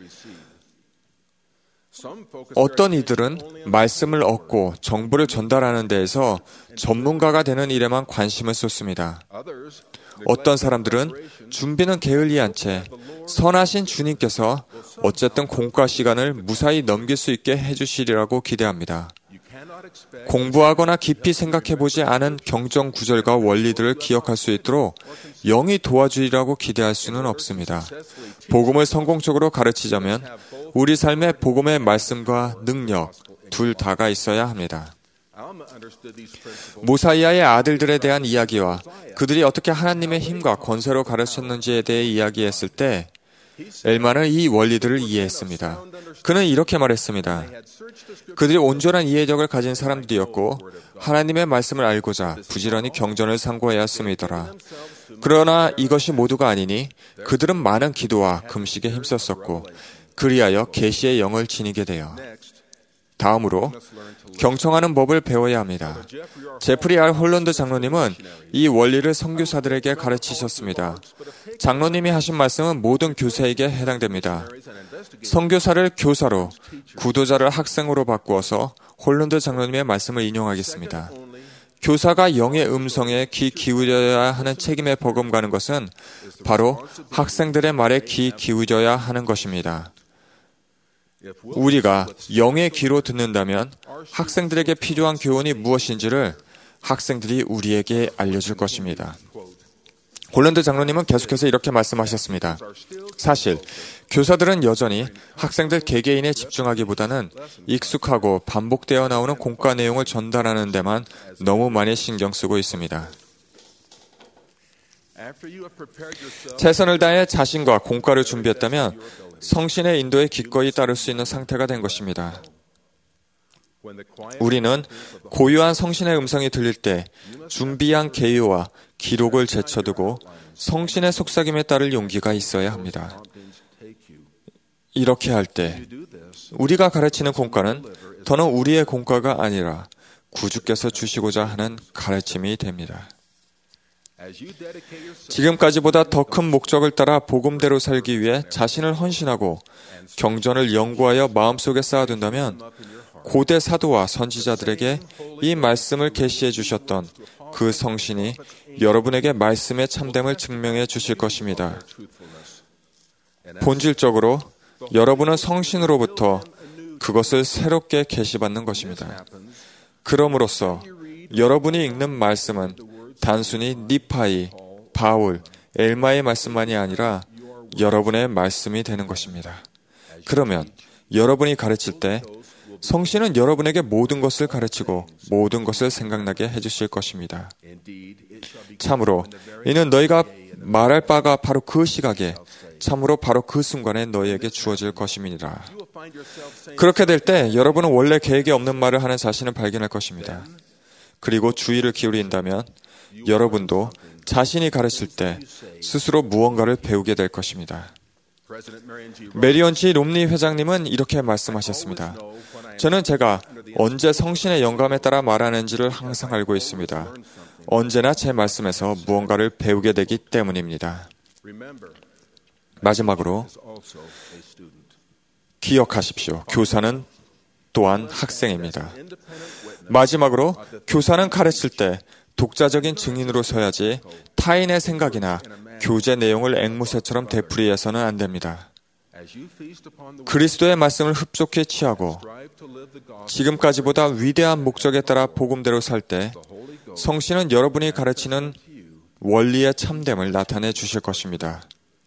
S5: 어떤 이들은 말씀을 얻고 정보를 전달하는 데에서 전문가가 되는 일에만 관심을 쏟습니다. 어떤 사람들은 준비는 게을리한 채 선하신 주님께서 어쨌든 공과 시간을 무사히 넘길 수 있게 해주시리라고 기대합니다. 공부하거나 깊이 생각해보지 않은 경전 구절과 원리들을 기억할 수 있도록 영이 도와주리라고 기대할 수는 없습니다. 복음을 성공적으로 가르치자면 우리 삶에 복음의 말씀과 능력 둘 다가 있어야 합니다. 모사이아의 아들들에 대한 이야기와 그들이 어떻게 하나님의 힘과 권세로 가르쳤는지에 대해 이야기했을 때 엘만은 이 원리들을 이해했습니다. 그는 이렇게 말했습니다. 그들이 온전한 이해력을 가진 사람들이었고 하나님의 말씀을 알고자 부지런히 경전을 상고하였음이더라. 그러나 이것이 모두가 아니니 그들은 많은 기도와 금식에 힘썼었고 그리하여 계시의 영을 지니게 되어 다음으로 경청하는 법을 배워야 합니다. 제프리 알 홀런드 장로님은 이 원리를 선교사들에게 가르치셨습니다. 장로님이 하신 말씀은 모든 교사에게 해당됩니다. 선교사를 교사로, 구도자를 학생으로 바꾸어서 홀런드 장로님의 말씀을 인용하겠습니다. 교사가 영의 음성에 귀 기울여야 하는 책임에 버금가는 것은 바로 학생들의 말에 귀 기울여야 하는 것입니다. 우리가 영의 귀로 듣는다면 학생들에게 필요한 교훈이 무엇인지를 학생들이 우리에게 알려줄 것입니다. 홀런드 장로님은 계속해서 이렇게 말씀하셨습니다. 사실 교사들은 여전히 학생들 개개인에 집중하기보다는 익숙하고 반복되어 나오는 공과 내용을 전달하는 데만 너무 많이 신경 쓰고 있습니다. 최선을 다해 자신과 공과를 준비했다면 성신의 인도에 기꺼이 따를 수 있는 상태가 된 것입니다. 우리는 고요한 성신의 음성이 들릴 때 준비한 개요와 기록을 제쳐두고 성신의 속삭임에 따를 용기가 있어야 합니다. 이렇게 할 때 우리가 가르치는 공과는 더는 우리의 공과가 아니라 구주께서 주시고자 하는 가르침이 됩니다. 지금까지보다 더 큰 목적을 따라 복음대로 살기 위해 자신을 헌신하고 경전을 연구하여 마음속에 쌓아둔다면 고대 사도와 선지자들에게 이 말씀을 계시해 주셨던 그 성신이 여러분에게 말씀의 참됨을 증명해 주실 것입니다. 본질적으로 여러분은 성신으로부터 그것을 새롭게 계시받는 것입니다. 그럼으로써 여러분이 읽는 말씀은 단순히 니파이, 바울, 엘마의 말씀만이 아니라 여러분의 말씀이 되는 것입니다. 그러면 여러분이 가르칠 때 성신은 여러분에게 모든 것을 가르치고 모든 것을 생각나게 해주실 것입니다. 참으로 이는 너희가 말할 바가 바로 그 시각에 참으로 바로 그 순간에 너희에게 주어질 것임이니라. 그렇게 될 때 여러분은 원래 계획에 없는 말을 하는 자신을 발견할 것입니다. 그리고 주의를 기울인다면 여러분도 자신이 가르칠 때 스스로 무언가를 배우게 될 것입니다. 메리온 지 롬리 회장님은 이렇게 말씀하셨습니다. 저는 제가 언제 성신의 영감에 따라 말하는지를 항상 알고 있습니다. 언제나 제 말씀에서 무언가를 배우게 되기 때문입니다. 마지막으로 기억하십시오. 교사는 또한 학생입니다. 마지막으로 교사는 가르칠 때 독자적인 증인으로 서야지 타인의 생각이나 교재 내용을 앵무새처럼 되풀이해서는 안 됩니다. 그리스도의 말씀을 흡족히 취하고 지금까지보다 위대한 목적에 따라 복음대로 살 때 성신은 여러분이 가르치는 원리의 참됨을 나타내 주실 것입니다.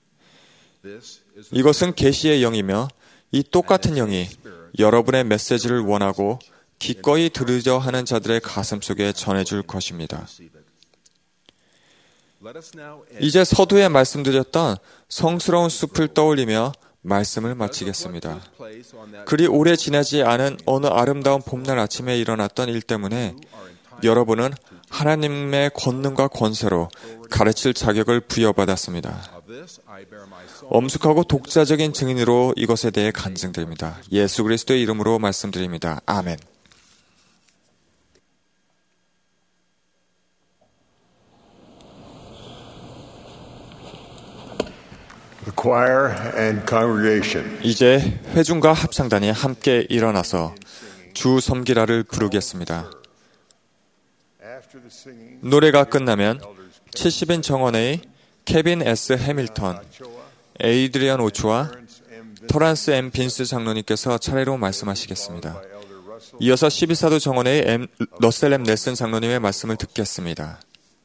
S5: 이것은 계시의 영이며 이 똑같은 영이 여러분의 메시지를 원하고 기꺼이 들으려 하는 자들의 가슴 속에 전해줄 것입니다. 이제 서두에 말씀드렸던 성스러운 숲을 떠올리며 말씀을 마치겠습니다. 그리 오래 지나지 않은 어느 아름다운 봄날 아침에 일어났던 일 때문에 여러분은 하나님의 권능과 권세로 가르칠 자격을 부여받았습니다. 엄숙하고 독자적인 증인으로 이것에 대해 간증드립니다. 예수 그리스도의 이름으로 말씀드립니다. 아멘.
S4: The choir and congregation.
S5: 이제 회중과 합창단이 함께 일어나서 주 섬기라를 부르겠습니다. 노래가 끝나면 칠십 인 정원의 케빈 에스 해밀턴, 에이드리안 오초와 토란스 엠 빈스 장로님께서 차례로 말씀하시겠습니다. 이어서 십이 사도 정원의 엠, 러셀 엠 넬슨 장로님의 말씀을 듣겠습니다.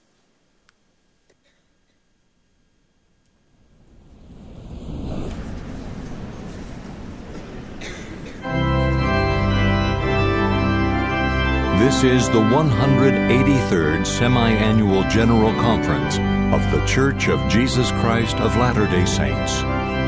S9: This is the one hundred eighty-third Semi-Annual General Conference of The Church of Jesus Christ of Latter-day Saints.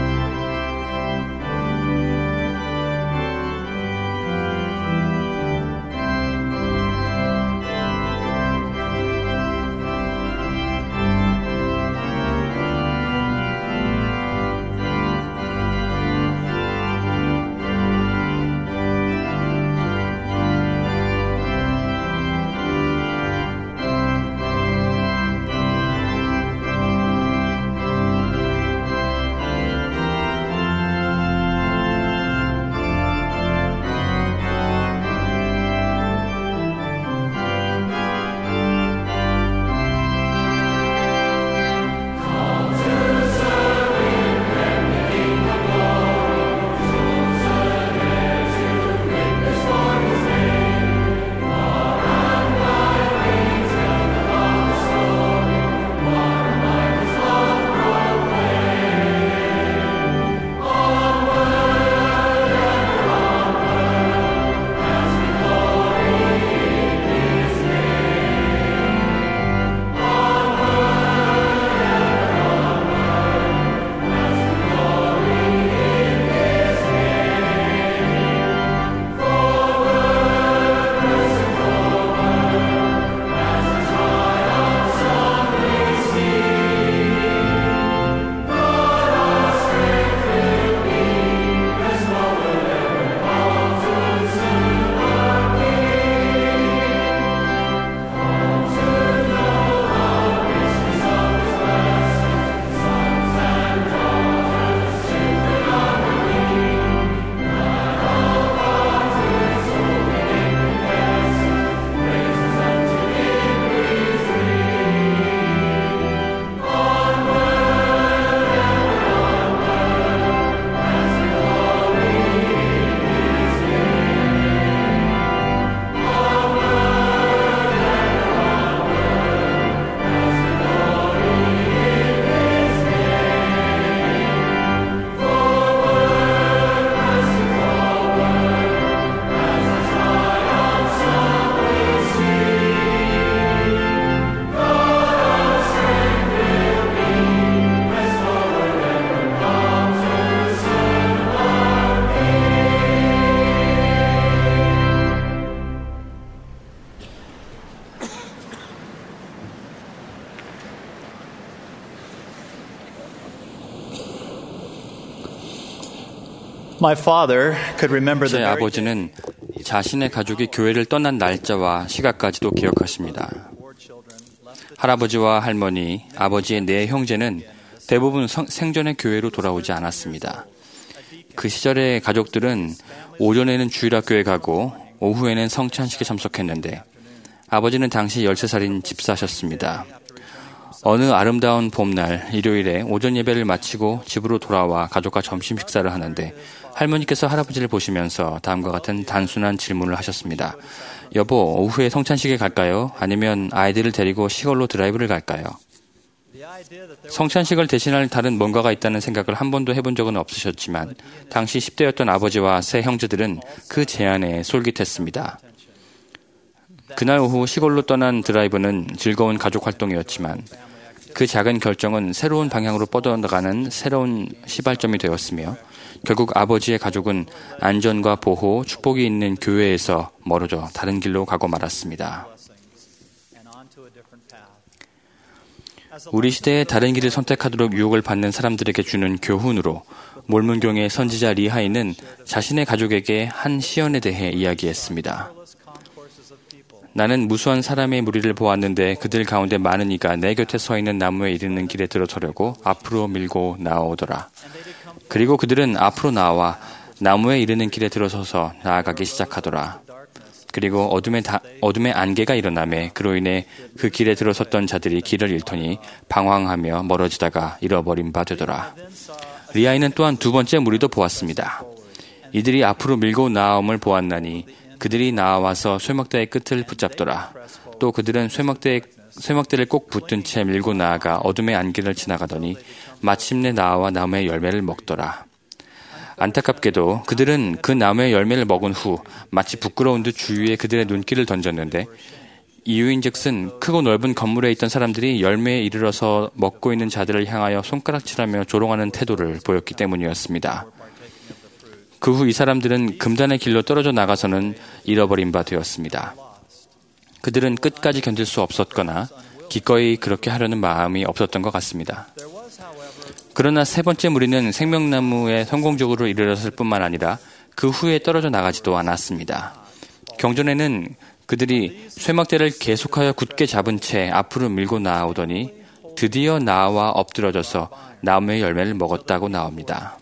S2: 제 아버지는 자신의 가족이 교회를 떠난 날짜와 시각까지도 기억하십니다. 할아버지와 할머니, 아버지의 네 형제는 대부분 성, 생전에 교회로 돌아오지 않았습니다.
S3: 그 시절의 가족들은 오전에는 주일학교에 가고 오후에는 성찬식에 참석했는데 아버지는 당시 열세 살인 집사셨습니다. 어느 아름다운 봄날 일요일에 오전 예배를 마치고 집으로 돌아와 가족과 점심 식사를 하는데 할머니께서 할아버지를 보시면서 다음과 같은 단순한 질문을 하셨습니다. 여보, 오후에 성찬식에 갈까요? 아니면 아이들을 데리고 시골로 드라이브를 갈까요? 성찬식을 대신할 다른 뭔가가 있다는 생각을 한 번도 해본 적은 없으셨지만 당시 십 대였던 아버지와 세 형제들은 그 제안에 솔깃했습니다. 그날 오후 시골로 떠난 드라이브는 즐거운 가족 활동이었지만 그 작은 결정은 새로운 방향으로 뻗어나가는 새로운 시발점이 되었으며 결국 아버지의 가족은 안전과 보호, 축복이 있는 교회에서 멀어져 다른 길로 가고 말았습니다. 우리 시대에 다른 길을 선택하도록 유혹을 받는 사람들에게 주는 교훈으로 몰문교의 선지자 리하이는 자신의 가족에게 한 시연에 대해 이야기했습니다. 나는 무수한 사람의 무리를 보았는데 그들 가운데 많은 이가 내 곁에 서 있는 나무에 이르는 길에 들어서려고 앞으로 밀고 나아오더라. 그리고 그들은 앞으로 나와 나무에 이르는 길에 들어서서 나아가기 시작하더라. 그리고 어둠의, 다, 어둠의 안개가 일어나매 그로 인해 그 길에 들어섰던 자들이 길을 잃더니 방황하며 멀어지다가 잃어버린 바 되더라. 리아이는 또한 두 번째 무리도 보았습니다. 이들이 앞으로 밀고 나아옴을 보았나니 그들이 나와서 쇠막대의 끝을 붙잡더라. 또 그들은 쇠막대, 쇠막대를 꼭 붙든 채 밀고 나아가 어둠의 안개를 지나가더니 마침내 나와 나무의 열매를 먹더라. 안타깝게도 그들은 그 나무의 열매를 먹은 후 마치 부끄러운 듯 주위에 그들의 눈길을 던졌는데 이유인즉슨 크고 넓은 건물에 있던 사람들이 열매에 이르러서 먹고 있는 자들을 향하여 손가락질하며 조롱하는 태도를 보였기 때문이었습니다. 그 후 이 사람들은 금단의 길로 떨어져 나가서는 잃어버린 바 되었습니다. 그들은 끝까지 견딜 수 없었거나 기꺼이 그렇게 하려는 마음이 없었던 것 같습니다. 그러나 세 번째 무리는 생명나무에 성공적으로 이르렀을 뿐만 아니라 그 후에 떨어져 나가지도 않았습니다. 경전에는 그들이 쇠막대를 계속하여 굳게 잡은 채 앞으로 밀고 나아오더니 드디어 나와 엎드러져서 나무의 열매를 먹었다고 나옵니다.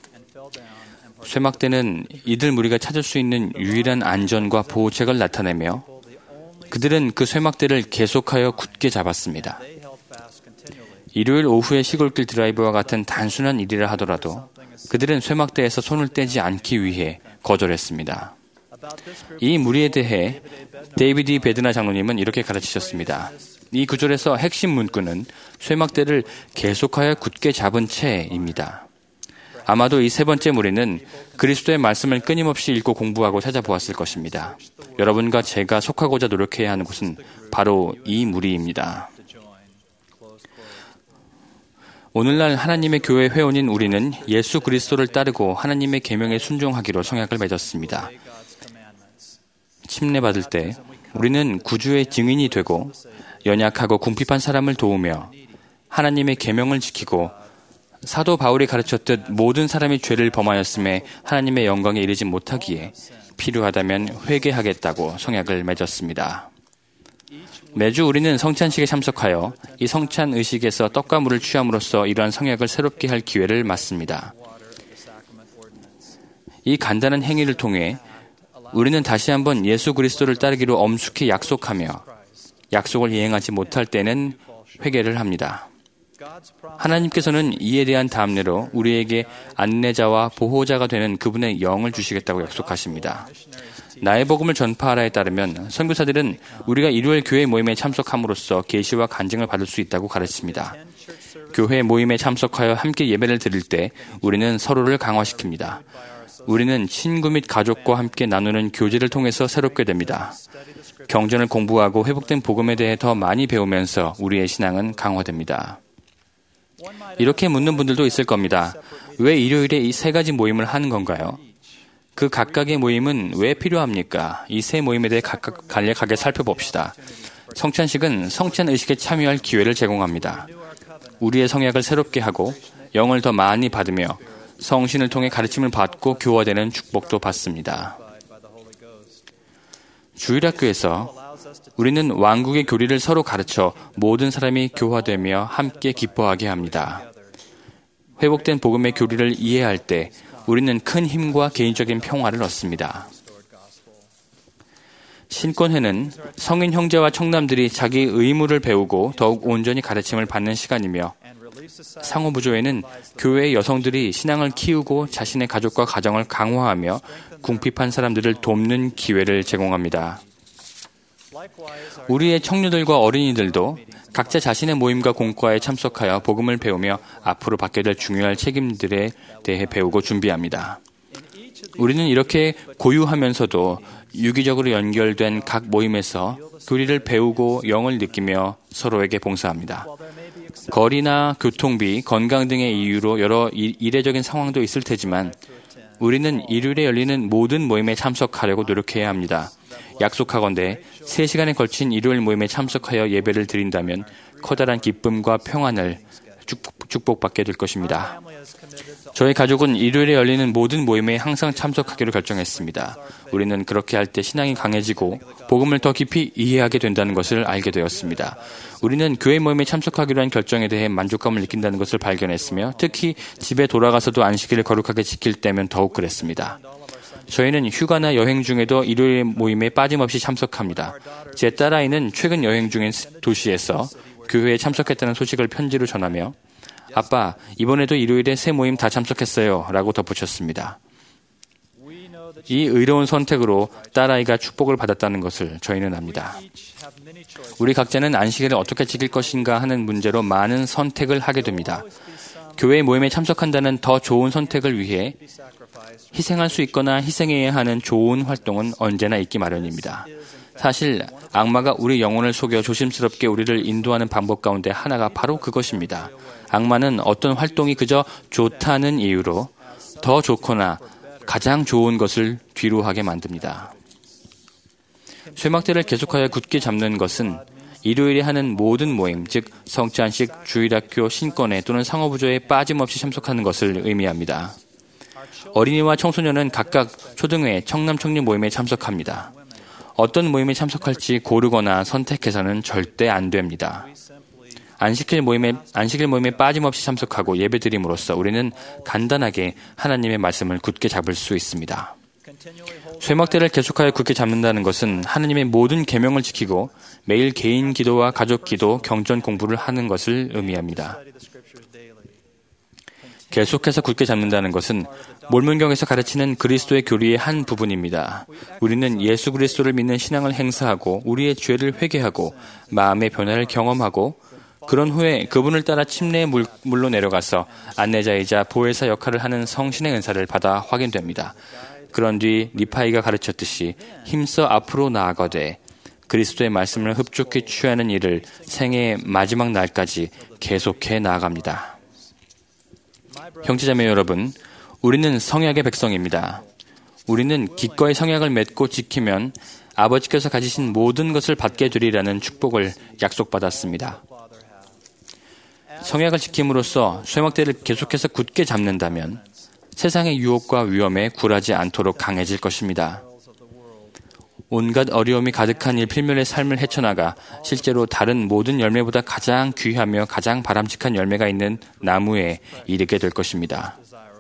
S3: 쇠막대는 이들 무리가 찾을 수 있는 유일한 안전과 보호책을 나타내며 그들은 그 쇠막대를 계속하여 굳게 잡았습니다. 일요일 오후의 시골길 드라이브와 같은 단순한 일이라 하더라도 그들은 쇠막대에서 손을 떼지 않기 위해 거절했습니다. 이 무리에 대해 데이비드 베드나 장로님은 이렇게 가르치셨습니다. 이 구절에서 핵심 문구는 쇠막대를 계속하여 굳게 잡은 채입니다. 아마도 이 세 번째 무리는 그리스도의 말씀을 끊임없이 읽고 공부하고 찾아보았을 것입니다. 여러분과 제가 속하고자 노력해야 하는 곳은 바로 이 무리입니다. 오늘날 하나님의 교회 회원인 우리는 예수 그리스도를 따르고 하나님의 계명에 순종하기로 성약을 맺었습니다. 침례받을 때 우리는 구주의 증인이 되고 연약하고 궁핍한 사람을 도우며 하나님의 계명을 지키고 사도 바울이 가르쳤듯 모든 사람이 죄를 범하였음에 하나님의 영광에 이르지 못하기에 필요하다면 회개하겠다고 성약을 맺었습니다. 매주 우리는 성찬식에 참석하여 이 성찬 의식에서 떡과 물을 취함으로써 이러한 성약을 새롭게 할 기회를 맞습니다. 이 간단한 행위를 통해 우리는 다시 한번 예수 그리스도를 따르기로 엄숙히 약속하며 약속을 이행하지 못할 때는 회개를 합니다. 하나님께서는 이에 대한 답례로 우리에게 안내자와 보호자가 되는 그분의 영을 주시겠다고 약속하십니다. 나의 복음을 전파하라에 따르면 선교사들은 우리가 일요일 교회 모임에 참석함으로써 계시와 간증을 받을 수 있다고 가르칩니다. 교회 모임에 참석하여 함께 예배를 드릴 때 우리는 서로를 강화시킵니다. 우리는 친구 및 가족과 함께 나누는 교제를 통해서 새롭게 됩니다. 경전을 공부하고 회복된 복음에 대해 더 많이 배우면서 우리의 신앙은 강화됩니다. 이렇게 묻는 분들도 있을 겁니다. 왜 일요일에 이 세 가지 모임을 하는 건가요? 그 각각의 모임은 왜 필요합니까? 이 세 모임에 대해 각각 간략하게 살펴봅시다. 성찬식은 성찬 의식에 참여할 기회를 제공합니다. 우리의 성약을 새롭게 하고 영을 더 많이 받으며 성신을 통해 가르침을 받고 교화되는 축복도 받습니다. 주일학교에서 우리는 왕국의 교리를 서로 가르쳐 모든 사람이 교화되며 함께 기뻐하게 합니다. 회복된 복음의 교리를 이해할 때
S10: 우리는 큰 힘과 개인적인 평화를 얻습니다. 신권회는 성인 형제와 청남들이 자기 의무를 배우고 더욱 온전히 가르침을 받는 시간이며, 상호부조회는 교회의 여성들이 신앙을 키우고 자신의 가족과 가정을 강화하며 궁핍한 사람들을 돕는 기회를 제공합니다. 우리의 청년들과 어린이들도 각자 자신의 모임과 공과에 참석하여 복음을 배우며 앞으로 받게 될 중요한 책임들에 대해 배우고 준비합니다. 우리는 이렇게 고유하면서도 유기적으로 연결된 각 모임에서 교리를 배우고 영을 느끼며 서로에게 봉사합니다. 거리나 교통비, 건강 등의 이유로 여러 이례적인 상황도 있을 테지만 우리는 일요일에 열리는 모든 모임에 참석하려고 노력해야 합니다. 약속하건대 세 시간에 걸친 일요일 모임에 참석하여 예배를 드린다면 커다란 기쁨과 평안을 축복받게 될 것입니다. 저희 가족은 일요일에 열리는 모든 모임에 항상 참석하기로 결정했습니다. 우리는 그렇게 할 때 신앙이 강해지고 복음을 더 깊이 이해하게 된다는 것을 알게 되었습니다. 우리는 교회 모임에 참석하기로 한 결정에 대해 만족감을 느낀다는 것을 발견했으며, 특히 집에 돌아가서도 안식일을 거룩하게 지킬 때면 더욱 그랬습니다. 저희는 휴가나 여행 중에도 일요일 모임에 빠짐없이 참석합니다. 제 딸아이는 최근 여행 중인 도시에서 교회에 참석했다는 소식을 편지로 전하며 아빠, 이번에도 일요일에 새 모임 다 참석했어요 라고 덧붙였습니다. 이 의로운 선택으로 딸아이가 축복을 받았다는 것을 저희는 압니다. 우리 각자는 안식일을 어떻게 지킬 것인가 하는 문제로 많은 선택을 하게 됩니다. 교회 모임에 참석한다는 더 좋은 선택을 위해 희생할 수 있거나 희생해야 하는 좋은 활동은 언제나 있기 마련입니다. 사실 악마가 우리 영혼을 속여 조심스럽게 우리를 인도하는 방법 가운데 하나가 바로 그것입니다. 악마는 어떤 활동이 그저 좋다는 이유로 더 좋거나 가장 좋은 것을 뒤로 하게 만듭니다. 쇠막대를 계속하여 굳게 잡는 것은 일요일에 하는 모든 모임, 즉 성찬식, 주일학교, 신권회 또는 상호부조에 빠짐없이 참석하는 것을 의미합니다. 어린이와 청소년은 각각 초등회, 청남, 청년 모임에 참석합니다. 어떤 모임에 참석할지 고르거나 선택해서는 절대 안 됩니다. 안식일 모임에, 안식일 모임에 빠짐없이 참석하고 예배드림으로써 우리는 간단하게 하나님의 말씀을 굳게 잡을 수 있습니다. 쇠막대를 계속하여 굳게 잡는다는 것은 하나님의 모든 계명을 지키고 매일 개인 기도와 가족 기도, 경전 공부를 하는 것을 의미합니다. 계속해서 굳게 잡는다는 것은 몰문경에서 가르치는 그리스도의 교리의 한 부분입니다. 우리는 예수 그리스도를 믿는 신앙을 행사하고 우리의 죄를 회개하고 마음의 변화를 경험하고 그런 후에 그분을 따라 침례의 물, 물로 내려가서 안내자이자 보혜사 역할을 하는 성신의 은사를 받아 확인됩니다. 그런 뒤 니파이가 가르쳤듯이 힘써 앞으로 나아가되 그리스도의 말씀을 흡족히 취하는 일을 생애의 마지막 날까지 계속해 나아갑니다. 형제자매 여러분, 우리는 성약의 백성입니다. 우리는 기꺼이 성약을 맺고 지키면 아버지께서 가지신 모든 것을 받게 되리라는 축복을 약속받았습니다. 성약을 지킴으로써 쇠막대를 계속해서 굳게 잡는다면 세상의 유혹과 위험에 굴하지 않도록 강해질 것입니다. 온갖 어려움이 가득한 일필면의 삶을 헤쳐나가 실제로 다른 모든 열매보다 가장 귀하며 가장 바람직한 열매가 있는 나무에 이르게 될 것입니다.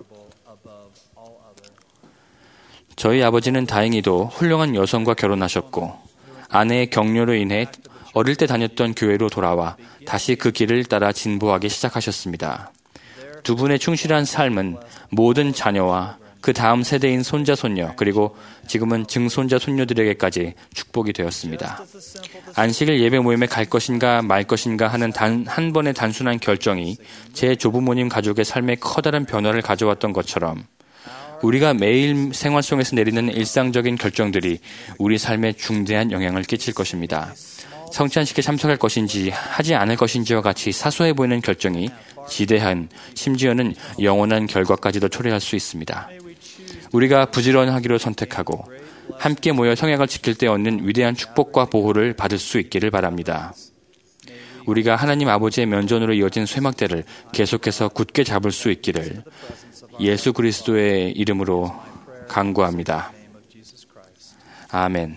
S10: 저희 아버지는 다행히도 훌륭한 여성과 결혼하셨고 아내의 격려로 인해 어릴 때 다녔던 교회로 돌아와 다시 그 길을 따라 진보하기 시작하셨습니다. 두 분의 충실한 삶은 모든 자녀와 그 다음 세대인 손자, 손녀, 그리고 지금은 증손자, 손녀들에게까지 축복이 되었습니다. 안식일 예배 모임에 갈 것인가 말 것인가 하는 단, 한 번의 단순한 결정이 제 조부모님 가족의 삶에 커다란 변화를 가져왔던 것처럼 우리가 매일 생활 속에서 내리는 일상적인 결정들이 우리 삶에 중대한 영향을 끼칠 것입니다. 성찬식에 참석할 것인지 하지 않을 것인지와 같이 사소해 보이는 결정이 지대한, 심지어는 영원한 결과까지도 초래할 수 있습니다. 우리가 부지런하기로 선택하고 함께 모여 성약을 지킬 때 얻는 위대한 축복과 보호를 받을 수 있기를 바랍니다. 우리가 하나님 아버지의 면전으로 이어진 쇠막대를 계속해서 굳게 잡을 수 있기를 예수 그리스도의 이름으로 간구합니다. 아멘.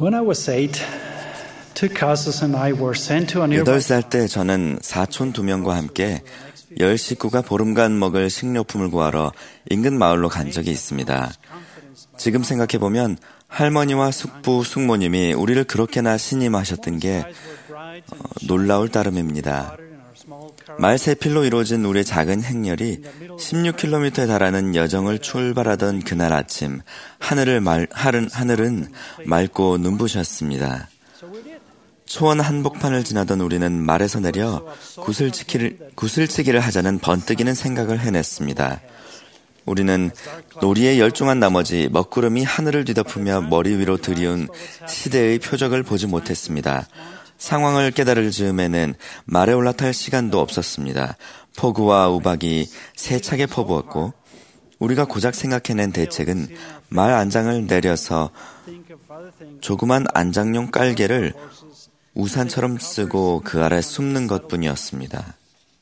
S11: When I was eight, two cousins and I were sent to a nearby
S3: 여덟 살 때 저는 사촌 두 명과 함께 열 식구가 보름간 먹을 식료품을 구하러 인근 마을로 간 적이 있습니다. 지금 생각해보면 할머니와 숙부, 숙모님이 우리를 그렇게나 신임하셨던 게 어, 놀라울 따름입니다. 말 세 필로 이루어진 우리의 작은 행렬이 십육 킬로미터에 달하는 여정을 출발하던 그날 아침 하늘을 말, 하른, 하늘은 맑고 눈부셨습니다. 초원 한복판을 지나던 우리는 말에서 내려 구슬치기를, 구슬치기를 하자는 번뜩이는 생각을 해냈습니다. 우리는 놀이에 열중한 나머지 먹구름이 하늘을 뒤덮으며 머리 위로 들이운 시대의 표적을 보지 못했습니다. 상황을 깨달을 즈음에는 말에 올라탈 시간도 없었습니다. 폭우와 우박이 세차게 퍼부었고 우리가 고작 생각해낸 대책은 말 안장을 내려서 조그만 안장용 깔개를 우산처럼 쓰고 그 아래 숨는 것뿐이었습니다.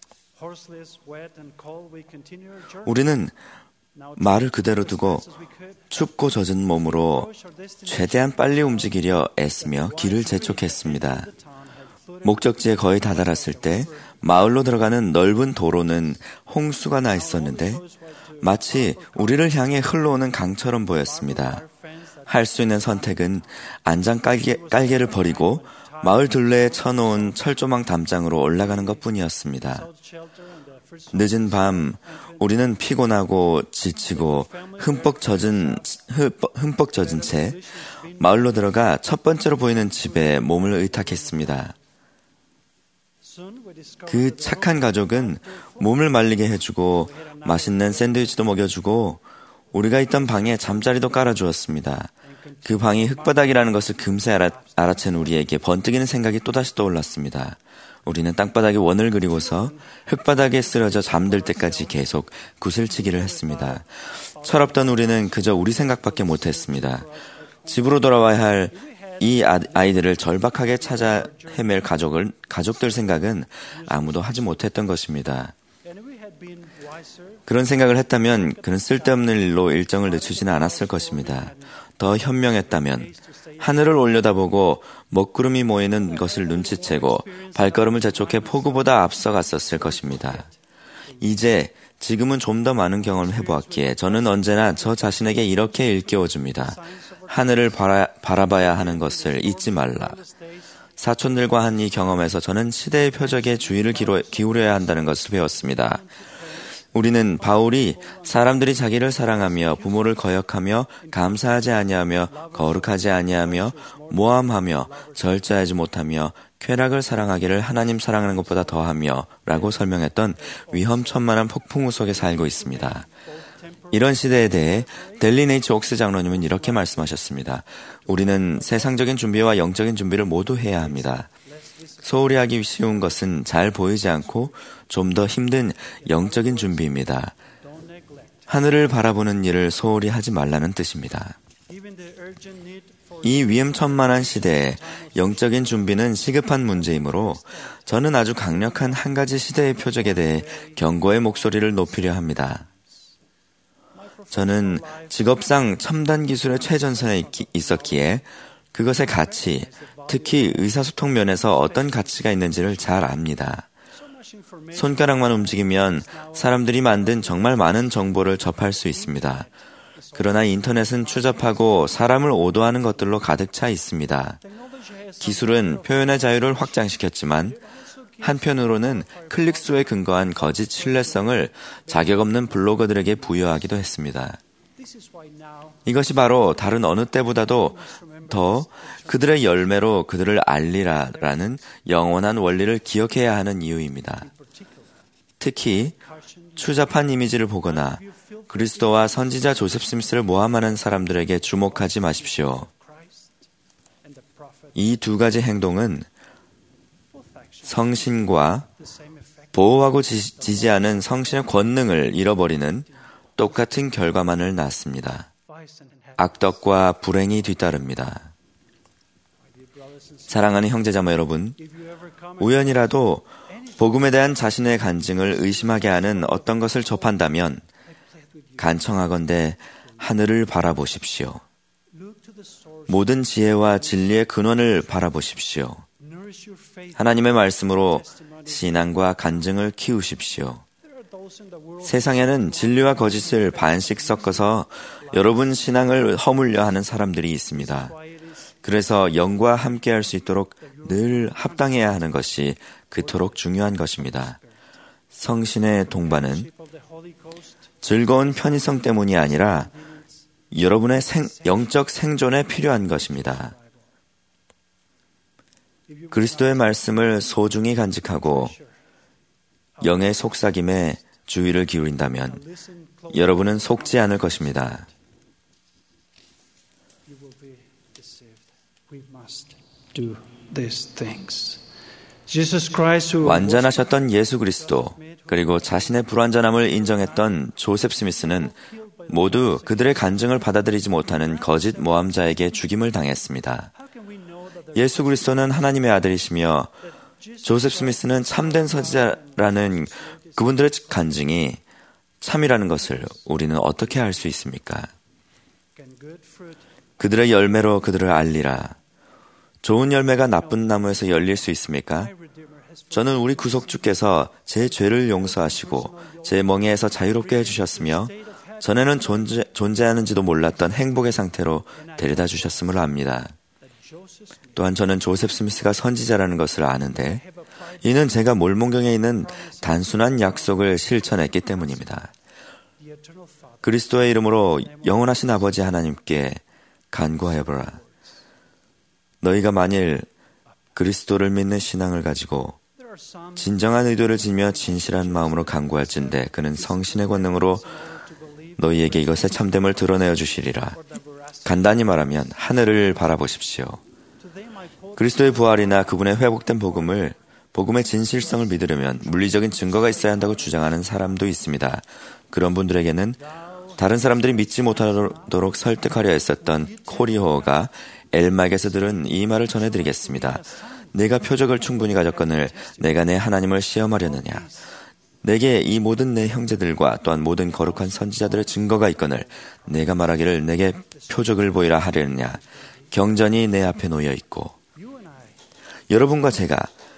S3: 우리는 말을 그대로 두고 춥고 젖은 몸으로 최대한 빨리 움직이려 애쓰며 길을 재촉했습니다. 목적지에 거의 다다랐을 때 마을로 들어가는 넓은 도로는 홍수가 나 있었는데 마치 우리를 향해 흘러오는 강처럼 보였습니다. 할 수 있는 선택은 안장 깔개, 깔개를 버리고 마을 둘레에 쳐놓은 철조망 담장으로 올라가는 것뿐이었습니다. 늦은 밤 우리는 피곤하고 지치고 흠뻑 젖은 흠뻑 젖은 채 마을로 들어가 첫 번째로 보이는 집에 몸을 의탁했습니다. 그 착한 가족은 몸을 말리게 해주고 맛있는 샌드위치도 먹여주고 우리가 있던 방에 잠자리도 깔아주었습니다. 그 방이 흙바닥이라는 것을 금세 알아, 알아챈 우리에게 번뜩이는 생각이 또다시 떠올랐습니다. 우리는 땅바닥에 원을 그리고서 흙바닥에 쓰러져 잠들 때까지 계속 구슬치기를 했습니다. 철없던 우리는 그저 우리 생각밖에 못했습니다. 집으로 돌아와야 할 이 아이들을 절박하게 찾아 헤맬 가족을, 가족들 생각은 아무도 하지 못했던 것입니다. 그런 생각을 했다면 그는 쓸데없는 일로 일정을 늦추지는 않았을 것입니다. 더 현명했다면 하늘을 올려다보고 먹구름이 모이는 것을 눈치채고 발걸음을 재촉해 폭우보다 앞서갔었을 것입니다. 이제 지금은 좀 더 많은 경험을 해보았기에 저는 언제나 저 자신에게 이렇게 일깨워줍니다. 하늘을 바라, 바라봐야 하는 것을 잊지 말라. 사촌들과 한 이 경험에서 저는 시대의 표적에 주의를 기울여야 한다는 것을 배웠습니다. 우리는 바울이 사람들이 자기를 사랑하며 부모를 거역하며 감사하지 아니하며 거룩하지 아니하며 모함하며 절제하지 못하며 쾌락을 사랑하기를 하나님 사랑하는 것보다 더하며 라고 설명했던 위험천만한 폭풍우 속에 살고 있습니다. 이런 시대에 대해 델린 H. 옥스 장로님은 이렇게 말씀하셨습니다. 우리는 세상적인 준비와 영적인 준비를 모두 해야 합니다. 소홀히 하기 쉬운 것은 잘 보이지 않고 좀 더 힘든 영적인 준비입니다. 하늘을 바라보는 일을 소홀히 하지 말라는 뜻입니다. 이 위험천만한 시대에 영적인 준비는 시급한 문제이므로 저는 아주 강력한 한 가지 시대의 표적에 대해 경고의 목소리를 높이려 합니다. 저는 직업상 첨단 기술의 최전선에 있었기에 그것의 가치, 특히 의사소통 면에서 어떤 가치가 있는지를 잘 압니다. 손가락만 움직이면 사람들이 만든 정말 많은 정보를 접할 수 있습니다. 그러나 인터넷은 추잡하고 사람을 오도하는 것들로 가득 차 있습니다. 기술은 표현의 자유를 확장시켰지만 한편으로는 클릭수에 근거한 거짓 신뢰성을 자격 없는 블로거들에게 부여하기도 했습니다. 이것이 바로 다른 어느 때보다도 더 그들의 열매로 그들을 알리라라는 영원한 원리를 기억해야 하는 이유입니다. 특히 추잡한 이미지를 보거나 그리스도와 선지자 조셉 스미스를 모함하는 사람들에게 주목하지 마십시오. 이 두 가지 행동은 성신과 보호하고 지지하는 성신의 권능을 잃어버리는 똑같은 결과만을 낳습니다. 악덕과 불행이 뒤따릅니다. 사랑하는 형제자매 여러분, 우연이라도 복음에 대한 자신의 간증을 의심하게 하는 어떤 것을 접한다면 간청하건대 하늘을 바라보십시오. 모든 지혜와 진리의 근원을 바라보십시오. 하나님의 말씀으로 신앙과 간증을 키우십시오. 세상에는 진리와 거짓을 반씩 섞어서 여러분 신앙을 허물려 하는 사람들이 있습니다. 그래서 영과 함께할 수 있도록 늘 합당해야 하는 것이 그토록 중요한 것입니다. 성신의 동반은 즐거운 편의성 때문이 아니라 여러분의 생, 영적 생존에 필요한 것입니다. 그리스도의 말씀을 소중히 간직하고 영의 속삭임에 주의를 기울인다면 여러분은 속지 않을 것입니다. 완전하셨던 예수 그리스도 그리고 자신의 불완전함을 인정했던 조셉 스미스는 모두 그들의 간증을 받아들이지 못하는 거짓 모함자에게 죽임을 당했습니다. 예수 그리스도는 하나님의 아들이시며 조셉 스미스는 참된 선지자라는 그분들의 간증이 참이라는 것을 우리는 어떻게 알 수 있습니까? 그들의 열매로 그들을 알리라. 좋은 열매가 나쁜 나무에서 열릴 수 있습니까? 저는 우리 구속주께서 제 죄를 용서하시고 제 멍에에서 자유롭게 해주셨으며 전에는 존재, 존재하는지도 몰랐던 행복의 상태로 데려다 주셨음을 압니다. 또한 저는 조셉 스미스가 선지자라는 것을 아는데 이는 제가 몰몬경에 있는 단순한 약속을 실천했기 때문입니다. 그리스도의 이름으로 영원하신 아버지 하나님께 간구하여보라. 너희가 만일 그리스도를 믿는 신앙을 가지고 진정한 의도를 지며 진실한 마음으로 간구할진대 그는 성신의 권능으로 너희에게 이것의 참됨을 드러내어 주시리라. 간단히 말하면 하늘을 바라보십시오. 그리스도의 부활이나 그분의 회복된 복음을 복음의 진실성을 믿으려면 물리적인 증거가 있어야 한다고 주장하는 사람도 있습니다. 그런 분들에게는 다른 사람들이 믿지 못하도록 설득하려 했었던 코리호가 엘막에서 들은 이 말을 전해드리겠습니다. 내가 표적을 충분히 가졌거늘 내가 내 하나님을 시험하려느냐. 내게 이 모든 내 형제들과 또한 모든 거룩한 선지자들의 증거가 있거늘 내가 말하기를 내게 표적을 보이라 하려느냐. 경전이 내 앞에 놓여 있고 여러분과 제가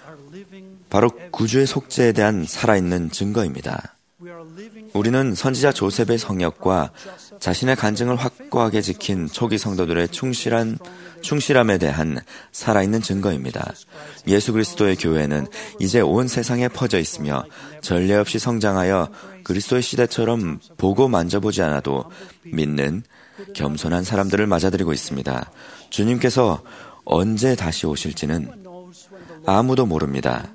S3: 바로 구주의 속죄에 대한 살아있는 증거입니다. 우리는 선지자 조셉의 성역과 자신의 간증을 확고하게 지킨 초기 성도들의 충실한 충실함에 대한 살아있는 증거입니다. 예수 그리스도의 교회는 이제 온 세상에 퍼져 있으며 전례 없이 성장하여 그리스도의 시대처럼 보고 만져보지 않아도 믿는 겸손한 사람들을 맞아들이고 있습니다. 주님께서 언제 다시 오실지는 아무도 모릅니다.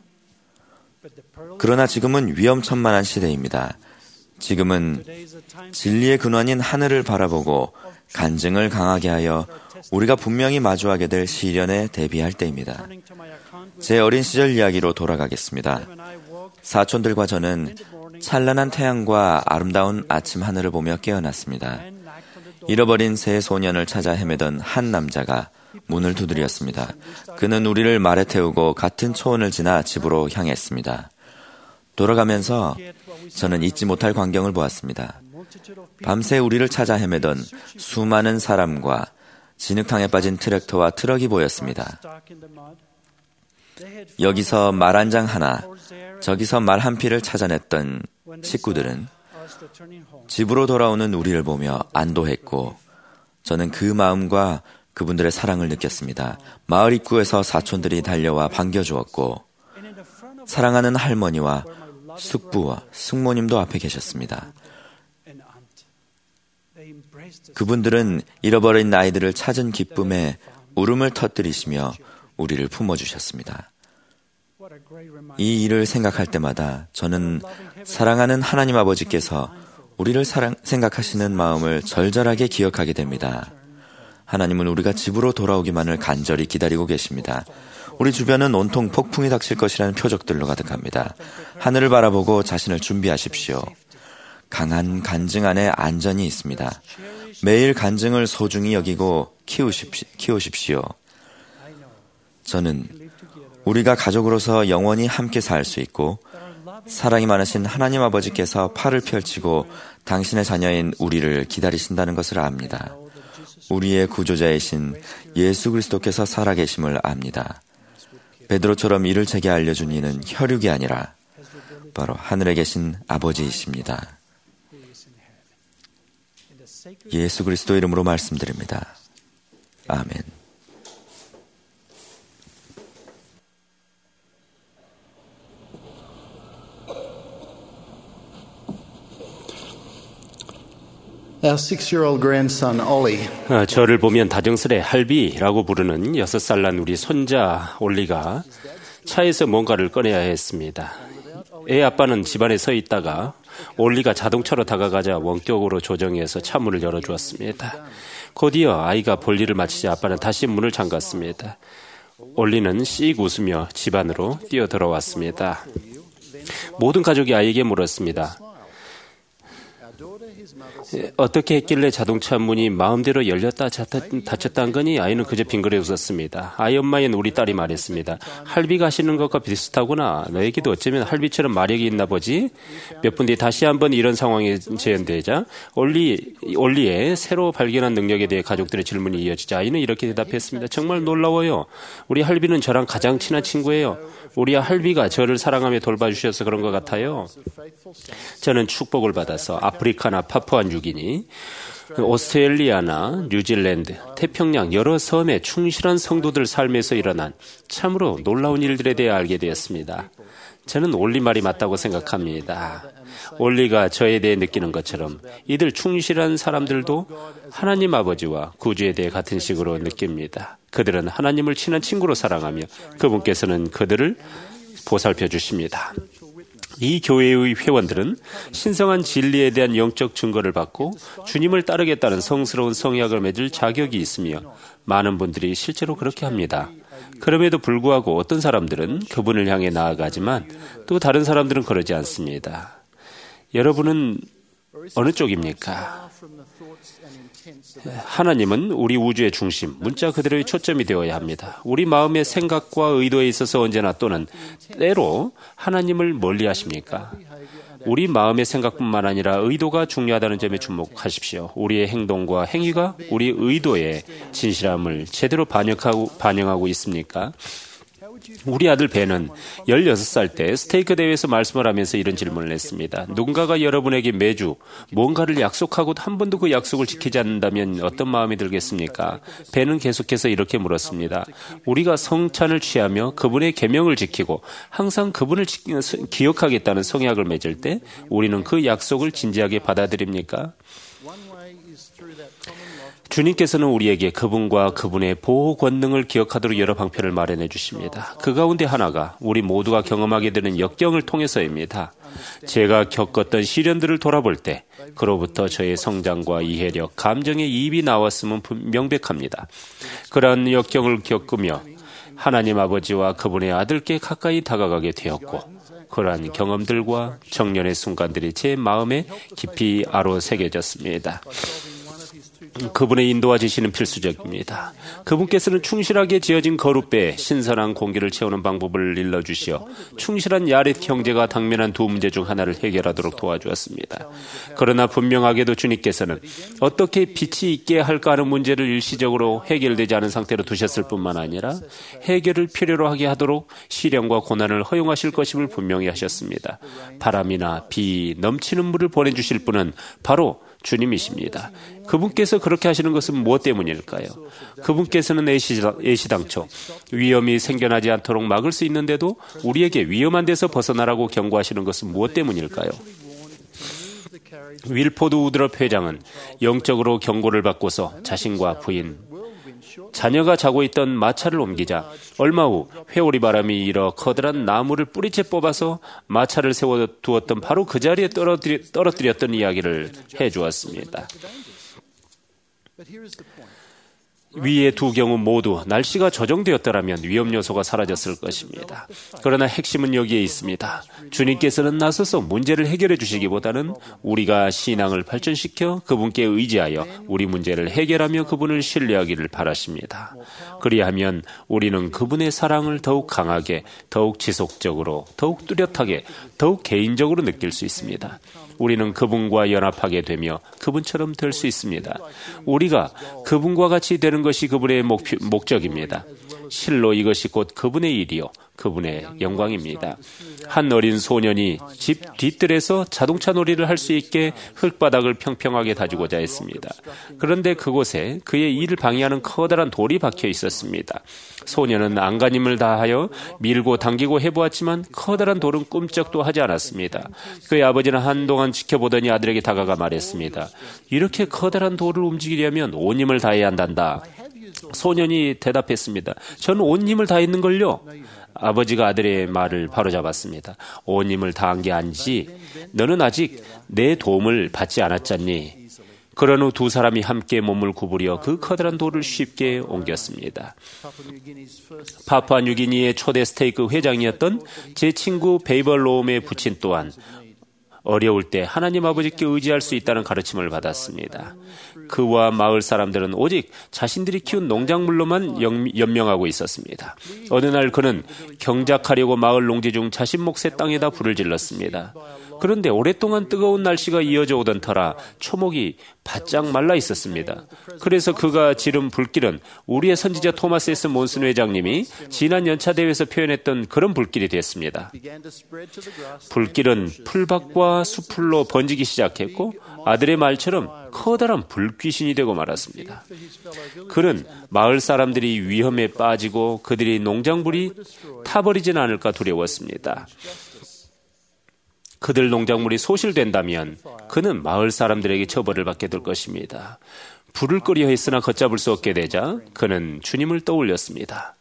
S3: 그러나 지금은 위험천만한 시대입니다. 지금은 진리의 근원인 하늘을 바라보고 간증을 강하게 하여 우리가 분명히 마주하게 될 시련에 대비할 때입니다. 제 어린 시절 이야기로 돌아가겠습니다. 사촌들과 저는 찬란한 태양과 아름다운 아침 하늘을 보며 깨어났습니다. 잃어버린 새 소년을 찾아 헤매던 한 남자가 문을 두드렸습니다. 그는 우리를 말에 태우고 같은 초원을 지나 집으로 향했습니다. 돌아가면서 저는 잊지 못할 광경을 보았습니다. 밤새 우리를 찾아 헤매던 수많은 사람과 진흙탕에 빠진 트랙터와 트럭이 보였습니다. 여기서 말 한 장 하나, 저기서 말 한 피를 찾아냈던 식구들은 집으로 돌아오는 우리를 보며 안도했고 저는 그 마음과 그분들의 사랑을 느꼈습니다. 마을 입구에서 사촌들이 달려와 반겨주었고 사랑하는 할머니와 숙부와 숙모님도 앞에 계셨습니다. 그분들은 잃어버린 아이들을 찾은 기쁨에 울음을 터뜨리시며 우리를 품어주셨습니다. 이 일을 생각할 때마다 저는 사랑하는 하나님 아버지께서 우리를 사랑, 생각하시는 마음을 절절하게 기억하게 됩니다. 하나님은 우리가 집으로 돌아오기만을 간절히 기다리고 계십니다. 우리 주변은 온통 폭풍이 닥칠 것이라는 표적들로 가득합니다. 하늘을 바라보고 자신을 준비하십시오. 강한 간증 안에 안전이 있습니다. 매일 간증을 소중히 여기고 키우십시, 키우십시오. 저는 우리가 가족으로서 영원히 함께 살 수 있고 사랑이 많으신 하나님 아버지께서 팔을 펼치고 당신의 자녀인 우리를 기다리신다는 것을 압니다. 우리의 구조자이신 예수 그리스도께서 살아계심을 압니다. 베드로처럼 이를 제게 알려준 이는 혈육이 아니라 바로 하늘에 계신 아버지이십니다. 예수 그리스도 이름으로 말씀드립니다. 아멘.
S11: Our six-year-old grandson, Ollie,
S12: 어, 저를 보면 다정스레 할비라고 부르는 여섯 살 난 우리 손자 올리가 차에서 뭔가를 꺼내야 했습니다. 애 아빠는 집안에 서 있다가 올리가 자동차로 다가가자 원격으로 조정해서 차 문을 열어주었습니다. 곧이어 아이가 볼 일을 마치자 아빠는 다시 문을 잠갔습니다. 올리는 씩 웃으며 집 안으로 뛰어 들어왔습니다. 모든 가족이 아이에게 물었습니다. 어떻게 했길래 자동차 문이 마음대로 열렸다 닫혔다는 거니? 아이는 그저 빙그레 웃었습니다. 아이 엄마인 우리 딸이 말했습니다. 할비가 하시는 것과 비슷하구나. 너에게도 어쩌면 할비처럼 마력이 있나 보지? 몇 분 뒤 다시 한번 이런 상황이 재현되자 올리, 올리의 새로 발견한 능력에 대해 가족들의 질문이 이어지자 아이는 이렇게 대답했습니다. 정말 놀라워요. 우리 할비는 저랑 가장 친한 친구예요. 우리 할비가 저를 사랑하며 돌봐주셔서 그런 것 같아요. 저는 축복을 받아서 아프리카나 파푸아 뉴기니, 오스트레일리아나 뉴질랜드, 태평양 여러 섬의 충실한 성도들 삶에서 일어난 참으로 놀라운 일들에 대해 알게 되었습니다. 저는 올리 말이 맞다고 생각합니다. 올리가 저에 대해 느끼는 것처럼 이들 충실한 사람들도 하나님 아버지와 구주에 대해 같은 식으로 느낍니다. 그들은 하나님을 친한 친구로 사랑하며 그분께서는 그들을 보살펴 주십니다. 이 교회의 회원들은 신성한 진리에 대한 영적 증거를 받고 주님을 따르겠다는 성스러운 성약을 맺을 자격이 있으며 많은 분들이 실제로 그렇게 합니다. 그럼에도 불구하고 어떤 사람들은 그분을 향해 나아가지만 또 다른 사람들은 그러지 않습니다. 여러분은 어느 쪽입니까? 하나님은 우리 우주의 중심, 문자 그대로의 초점이 되어야 합니다. 우리 마음의 생각과 의도에 있어서 언제나 또는 때로 하나님을 멀리 하십니까? 우리 마음의 생각뿐만 아니라 의도가 중요하다는 점에 주목하십시오. 우리의 행동과 행위가 우리 의도의 진실함을 제대로 반영하고, 반영하고 있습니까? 우리 아들 벤은 열여섯 살 때 스테이크 대회에서 말씀을 하면서 이런 질문을 했습니다. 누군가가 여러분에게 매주 뭔가를 약속하고 한 번도 그 약속을 지키지 않는다면 어떤 마음이 들겠습니까? 벤은 계속해서 이렇게 물었습니다. 우리가 성찬을 취하며 그분의 계명을 지키고 항상 그분을 기억하겠다는 성약을 맺을 때 우리는 그 약속을 진지하게 받아들입니까? 주님께서는 우리에게 그분과 그분의 보호 권능을 기억하도록 여러 방편을 마련해 주십니다. 그 가운데 하나가 우리 모두가 경험하게 되는 역경을 통해서입니다. 제가 겪었던 시련들을 돌아볼 때 그로부터 저의 성장과 이해력, 감정의 이입이 나왔음은 명백합니다. 그러한 역경을 겪으며 하나님 아버지와 그분의 아들께 가까이 다가가게 되었고 그러한 경험들과 정년의 순간들이 제 마음에 깊이 아로 새겨졌습니다. 그분의 인도와 지시는 필수적입니다. 그분께서는 충실하게 지어진 거룩배에 신선한 공기를 채우는 방법을 일러주시어 충실한 야렛 형제가 당면한 두 문제 중 하나를 해결하도록 도와주었습니다. 그러나 분명하게도 주님께서는 어떻게 빛이 있게 할까 하는 문제를 일시적으로 해결되지 않은 상태로 두셨을 뿐만 아니라 해결을 필요로 하게 하도록 시련과 고난을 허용하실 것임을 분명히 하셨습니다. 바람이나 비, 넘치는 물을 보내주실 분은 바로 주님이십니다. 그분께서 그렇게 하시는 것은 무엇 때문일까요? 그분께서는 애시당초 위험이 생겨나지 않도록 막을 수 있는데도 우리에게 위험한 데서 벗어나라고 경고하시는 것은 무엇 때문일까요? 윌포드 우드럽 회장은 영적으로 경고를 받고서 자신과 부인, 자녀가 자고 있던 마차를 옮기자 얼마 후 회오리 바람이 일어 커다란 나무를 뿌리채 뽑아서 마차를 세워두었던 바로 그 자리에 떨어뜨리, 떨어뜨렸던 이야기를 해주었습니다. 위의 두 경우 모두 날씨가 조정되었더라면 위험 요소가 사라졌을 것입니다. 그러나 핵심은 여기에 있습니다. 주님께서는 나서서 문제를 해결해 주시기보다는 우리가 신앙을 발전시켜 그분께 의지하여 우리 문제를 해결하며 그분을 신뢰하기를 바라십니다. 그리하면 우리는 그분의 사랑을 더욱 강하게, 더욱 지속적으로, 더욱 뚜렷하게, 더욱 개인적으로 느낄 수 있습니다. 우리는 그분과 연합하게 되며 그분처럼 될 수 있습니다. 우리가 그분과 같이 되는 것이 그분의 목표, 목적입니다. 실로 이것이 곧 그분의 일이요 그분의 영광입니다. 한 어린 소년이 집 뒤뜰에서 자동차 놀이를 할 수 있게 흙바닥을 평평하게 다지고자 했습니다. 그런데 그곳에 그의 일을 방해하는 커다란 돌이 박혀 있었습니다. 소년은 안간힘을 다하여 밀고 당기고 해보았지만 커다란 돌은 꿈쩍도 하지 않았습니다. 그의 아버지는 한동안 지켜보더니 아들에게 다가가 말했습니다. 이렇게 커다란 돌을 움직이려면 온 힘을 다해야 한단다. 소년이 대답했습니다. 저는 온 힘을 다했는걸요. 아버지가 아들의 말을 바로잡았습니다. 온 힘을 다한 게 아니지. 너는 아직 내 도움을 받지 않았잖니. 그런 후 두 사람이 함께 몸을 구부려 그 커다란 돌을 쉽게 옮겼습니다. 파푸아뉴기니의 초대 스테이크 회장이었던 제 친구 베이벌로움의 부친 또한 어려울 때 하나님 아버지께 의지할 수 있다는 가르침을 받았습니다. 그와 마을 사람들은 오직 자신들이 키운 농작물로만 연명하고 있었습니다. 어느 날 그는 경작하려고 마을 농지 중 자신 몫의 땅에다 불을 질렀습니다. 그런데 오랫동안 뜨거운 날씨가 이어져 오던 터라 초목이 바짝 말라 있었습니다. 그래서 그가 지른 불길은 우리의 선지자 토마스 에스 몬슨 회장님이 지난 연차대회에서 표현했던 그런 불길이 됐습니다. 불길은 풀밭과 수풀로 번지기 시작했고 아들의 말처럼 커다란 불귀신이 되고 말았습니다. 그는 마을 사람들이 위험에 빠지고 그들이 농작물이 타버리지는 않을까 두려웠습니다. 그들 농작물이 소실된다면 그는 마을 사람들에게 처벌을 받게 될 것입니다. 불을 끄려 했으나 걷잡을 수 없게 되자 그는 주님을 떠올렸습니다.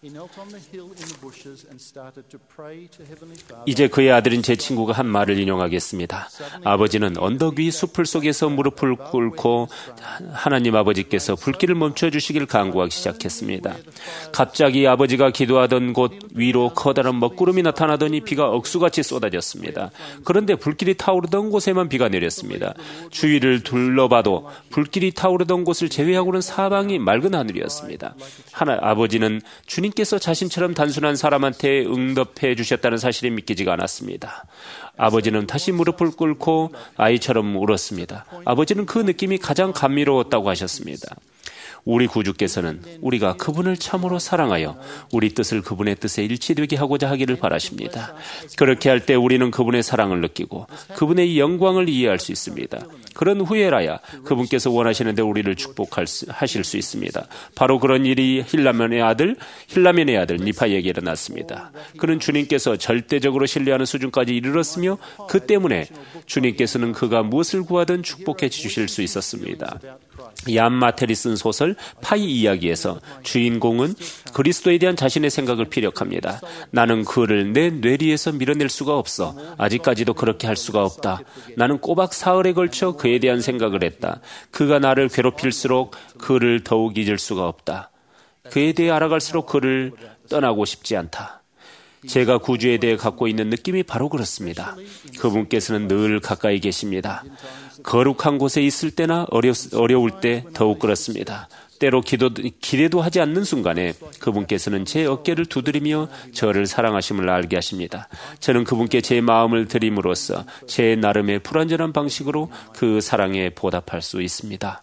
S12: 이제 그의 아들인 제 친구가 한 말을 인용하겠습니다. 아버지는 언덕 위 숲을 속에서 무릎을 꿇고 하나님 아버지께서 불길을 멈춰주시길 간구하기 시작했습니다. 갑자기 아버지가 기도하던 곳 위로 커다란 먹구름이 나타나더니 비가 억수같이 쏟아졌습니다. 그런데 불길이 타오르던 곳에만 비가 내렸습니다. 주위를 둘러봐도 불길이 타오르던 곳 을 제외하고는 사방이 맑은 하늘이었습니다. 하나, 아버지는 주님께서 자신처럼 단순한 사람한테 응답해 주셨다는 사실이 믿기지가 않았습니다. 아버지는 다시 무릎을 꿇고 아이처럼 울었습니다. 아버지는 그 느낌이 가장 감미로웠다고 하셨습니다. 우리 구주께서는 우리가 그분을 참으로 사랑하여 우리 뜻을 그분의 뜻에 일치되게 하고자 하기를 바라십니다. 그렇게 할 때 우리는 그분의 사랑을 느끼고 그분의 영광을 이해할 수 있습니다. 그런 후에라야 그분께서 원하시는 대로 우리를 축복하실 수 있습니다. 바로 그런 일이 힐라멘의 아들, 힐라멘의 아들 니파에게 일어났습니다. 그는 주님께서 절대적으로 신뢰하는 수준까지 이르렀으며 그 때문에 주님께서는 그가 무엇을 구하든 축복해 주실 수 있었습니다. 얀 마텔이 쓴 소설 파이 이야기에서 주인공은 그리스도에 대한 자신의 생각을 피력합니다. 나는 그를 내 뇌리에서 밀어낼 수가 없어. 아직까지도 그렇게 할 수가 없다. 나는 꼬박 사흘에 걸쳐 그에 대한 생각을 했다. 그가 나를 괴롭힐수록 그를 더욱 잊을 수가 없다. 그에 대해 알아갈수록 그를 떠나고 싶지 않다. 제가 구주에 대해 갖고 있는 느낌이 바로 그렇습니다. 그분께서는 늘 가까이 계십니다. 거룩한 곳에 있을 때나 어려, 어려울 때 더욱 그렇습니다. 때로 기도, 기대도 하지 않는 순간에 그분께서는 제 어깨를 두드리며 저를 사랑하심을 알게 하십니다. 저는 그분께 제 마음을 드림으로써 제 나름의 불완전한 방식으로 그 사랑에 보답할 수 있습니다.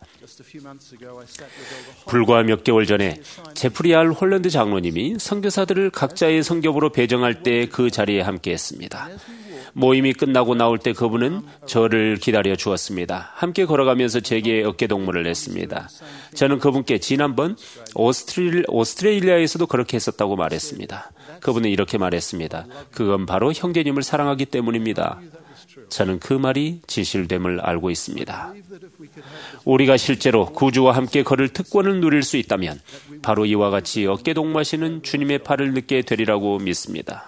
S12: 불과 몇 개월 전에 제프리 알 홀랜드 장로님이 선교사들을 각자의 선교부로 배정할 때 그 자리에 함께했습니다. 모임이 끝나고 나올 때 그분은 저를 기다려 주었습니다. 함께 걸어가면서 제게 어깨동무를 했습니다. 저는 그분께 지난번 오스트레일, 오스트레일리아에서도 그렇게 했었다고 말했습니다. 그분은 이렇게 말했습니다. 그건 바로 형제님을 사랑하기 때문입니다. 저는 그 말이 진실됨을 알고 있습니다. 우리가 실제로 구주와 함께 걸을 특권을 누릴 수 있다면 바로 이와 같이 어깨동무하시는 주님의 팔을 느끼게 되리라고 믿습니다.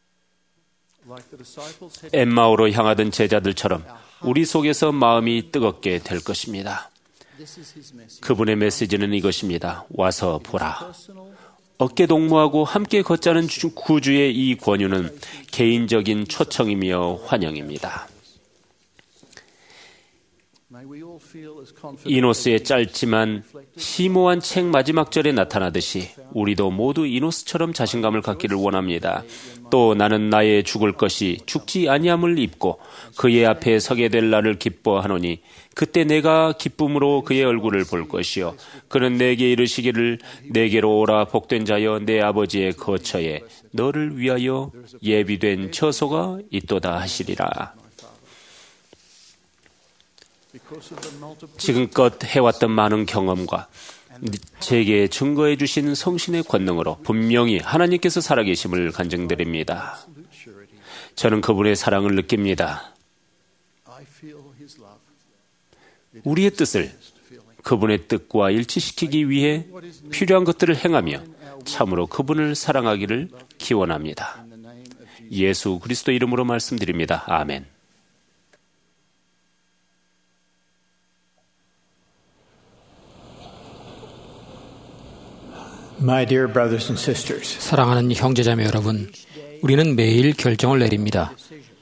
S12: 엠마오로 향하던 제자들처럼 우리 속에서 마음이 뜨겁게 될 것입니다. 그분의 메시지는 이것입니다. 와서 보라. 어깨동무하고 함께 걷자는 구주의 이 권유는 개인적인 초청이며 환영입니다. 이노스의 짧지만 심오한 책 마지막 절에 나타나듯이 우리도 모두 이노스처럼 자신감을 갖기를 원합니다. 또 나는 나의 죽을 것이 죽지 아니함을 입고 그의 앞에 서게 될 날을 기뻐하노니 그때 내가 기쁨으로 그의 얼굴을 볼 것이요 그는 내게 이르시기를 내게로 오라 복된 자여 내 아버지의 거처에 너를 위하여 예비된 처소가 있도다 하시리라. 지금껏 해왔던 많은 경험과 제게 증거해 주신 성신의 권능으로 분명히 하나님께서 살아계심을 간증드립니다. 저는 그분의 사랑을 느낍니다. 우리의 뜻을 그분의 뜻과 일치시키기 위해 필요한 것들을 행하며 참으로 그분을 사랑하기를 기원합니다. 예수 그리스도 이름으로 말씀드립니다. 아멘.
S13: My dear brothers and sisters,
S14: 사랑하는 형제자매 여러분, 우리는 매일 결정을 내립니다.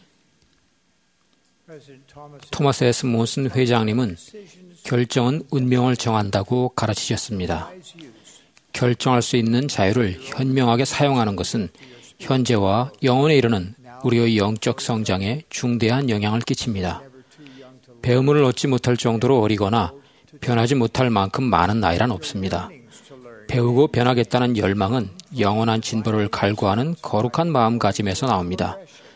S14: 토마스 에스 몬슨 회장님은 결정은 운명을 정한다고 가르치셨습니다. 결정할 수 있는 자유를 현명하게 사용하는 것은 현재와 영원에 이르는 우리의 영적 성장에 중대한 영향을 끼칩니다. 배움을 얻지 못할 정도로 어리거나 변하지 못할 만큼 많은 나이란 없습니다. 배우고 변하겠다는 열망은 영원한 진보를 갈구하는 거룩한 마음가짐에서 나옵니다.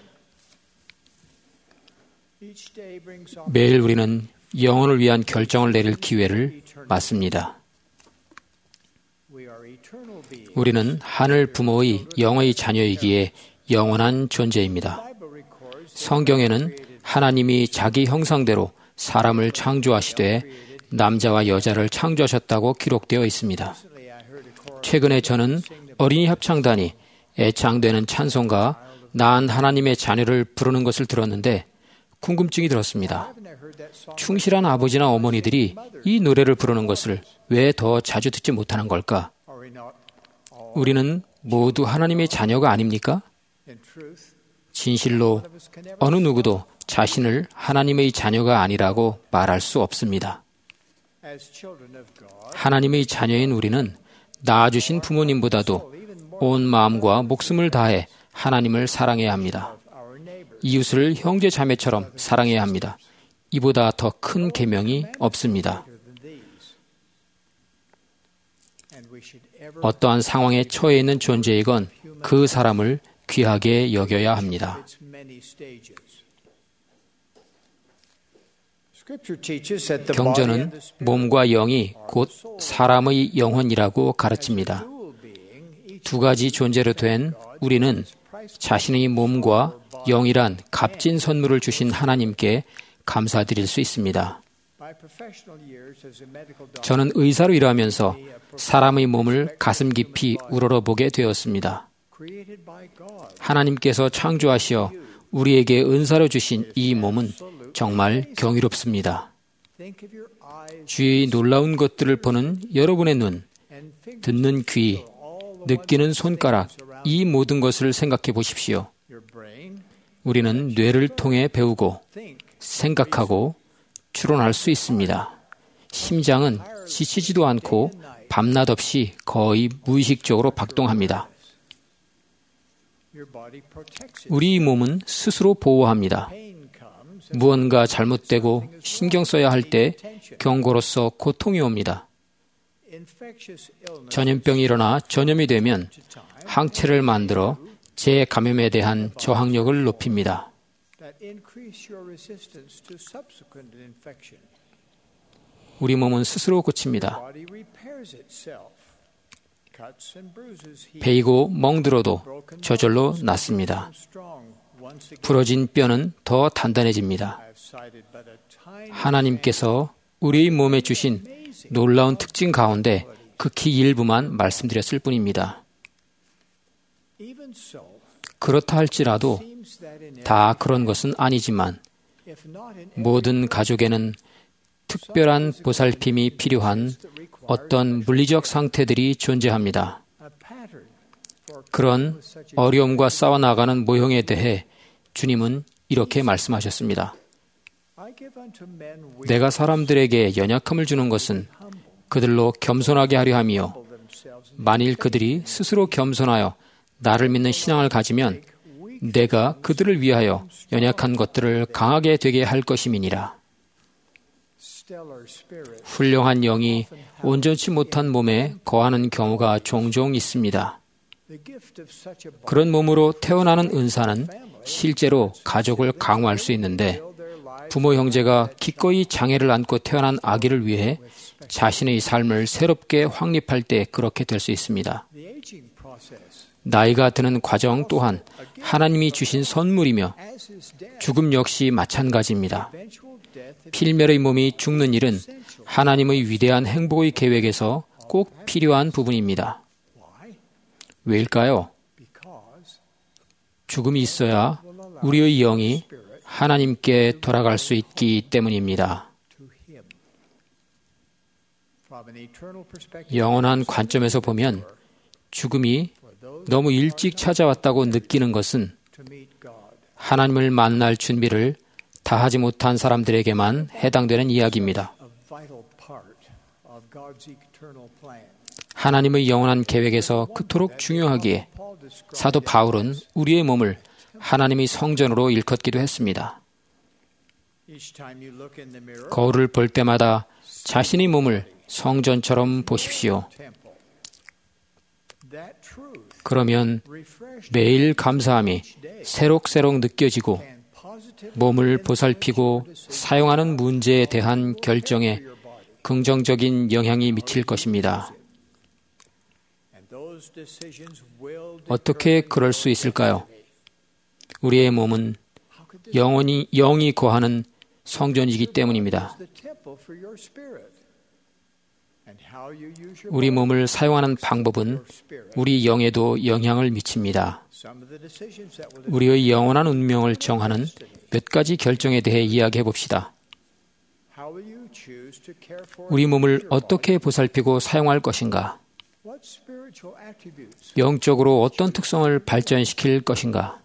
S14: 매일 우리는 영혼을 위한 결정을 내릴 기회를 맞습니다. 우리는 하늘 부모의 영의 자녀이기에 영원한 존재입니다. 성경에는 하나님이 자기 형상대로 사람을 창조하시되 남자와 여자를 창조하셨다고 기록되어 있습니다. 최근에 저는 어린이 합창단이 애창되는 찬송가 난 하나님의 자녀를 부르는 것을 들었는데 궁금증이 들었습니다. 충실한 아버지나 어머니들이 이 노래를 부르는 것을 왜 더 자주 듣지 못하는 걸까? 우리는 모두 하나님의 자녀가 아닙니까? 진실로 어느 누구도 자신을 하나님의 자녀가 아니라고 말할 수 없습니다. 하나님의 자녀인 우리는 낳아주신 부모님보다도 온 마음과 목숨을 다해 하나님을 사랑해야 합니다. 이웃을 형제 자매처럼 사랑해야 합니다. 이보다 더 큰 계명이 없습니다. 어떠한 상황에 처해 있는 존재이건 그 사람을 귀하게 여겨야 합니다. 경전은 몸과 영이 곧 사람의 영혼이라고 가르칩니다. 두 가지 존재로 된 우리는 자신의 몸과 영이란 값진 선물을 주신 하나님께 감사드릴 수 있습니다. 저는 의사로 일하면서 사람의 몸을 가슴 깊이 우러러보게 되었습니다. 하나님께서 창조하시어 우리에게 은사로 주신 이 몸은 정말 경이롭습니다. 주의 놀라운 것들을 보는 여러분의 눈, 듣는 귀, 느끼는 손가락, 이 모든 것을 생각해 보십시오. 우리는 뇌를 통해 배우고 생각하고 추론할 수 있습니다. 심장은 지치지도 않고 밤낮 없이 거의 무의식적으로 박동합니다. 우리 몸은 스스로 보호합니다. 무언가 잘못되고 신경 써야 할 때 경고로서 고통이 옵니다. 전염병이 일어나 전염이 되면 항체를 만들어 재감염에 대한 저항력을 높입니다. 우리 몸은 스스로 고칩니다. 베이고 멍들어도 저절로 낫습니다. 부러진 뼈는 더 단단해집니다. 하나님께서 우리의 몸에 주신 놀라운 특징 가운데 극히 일부만 말씀드렸을 뿐입니다. 그렇다 할지라도 다 그런 것은 아니지만 모든 가족에는 특별한 보살핌이 필요한 어떤 물리적 상태들이 존재합니다. 그런 어려움과 싸워나가는 모형에 대해 주님은 이렇게 말씀하셨습니다. 내가 사람들에게 연약함을 주는 것은 그들로 겸손하게 하려 함이요. 만일 그들이 스스로 겸손하여 나를 믿는 신앙을 가지면 내가 그들을 위하여 연약한 것들을 강하게 되게 할 것임이니라. 훌륭한 영이 온전치 못한 몸에 거하는 경우가 종종 있습니다. 그런 몸으로 태어나는 은사는 실제로 가족을 강화할 수 있는데 부모 형제가 기꺼이 장애를 안고 태어난 아기를 위해 자신의 삶을 새롭게 확립할 때 그렇게 될 수 있습니다. 나이가 드는 과정 또한 하나님이 주신 선물이며 죽음 역시 마찬가지입니다. 필멸의 몸이 죽는 일은 하나님의 위대한 행복의 계획에서 꼭 필요한 부분입니다. 왜일까요? 죽음이 있어야 우리의 영이 하나님께 돌아갈 수 있기 때문입니다. 영원한 관점에서 보면 죽음이 너무 일찍 찾아왔다고 느끼는 것은 하나님을 만날 준비를 다하지 못한 사람들에게만 해당되는 이야기입니다. 하나님의 영원한 계획에서 그토록 중요하기에 사도 바울은 우리의 몸을 하나님의 성전으로 일컫기도 했습니다. 거울을 볼 때마다 자신의 몸을 성전처럼 보십시오. 그러면 매일 감사함이 새록새록 느껴지고 몸을 보살피고 사용하는 문제에 대한 결정에 긍정적인 영향이 미칠 것입니다. 어떻게 그럴 수 있을까요? 우리의 몸은 영원히 영이 거하는 성전이기 때문입니다. 우리 몸을 사용하는 방법은 우리 영에도 영향을 미칩니다. 우리의 영원한 운명을 정하는 몇 가지 결정에 대해 이야기해 봅시다. 우리 몸을 어떻게 보살피고 사용할 것인가? 영적으로 어떤 특성을 발전시킬 것인가?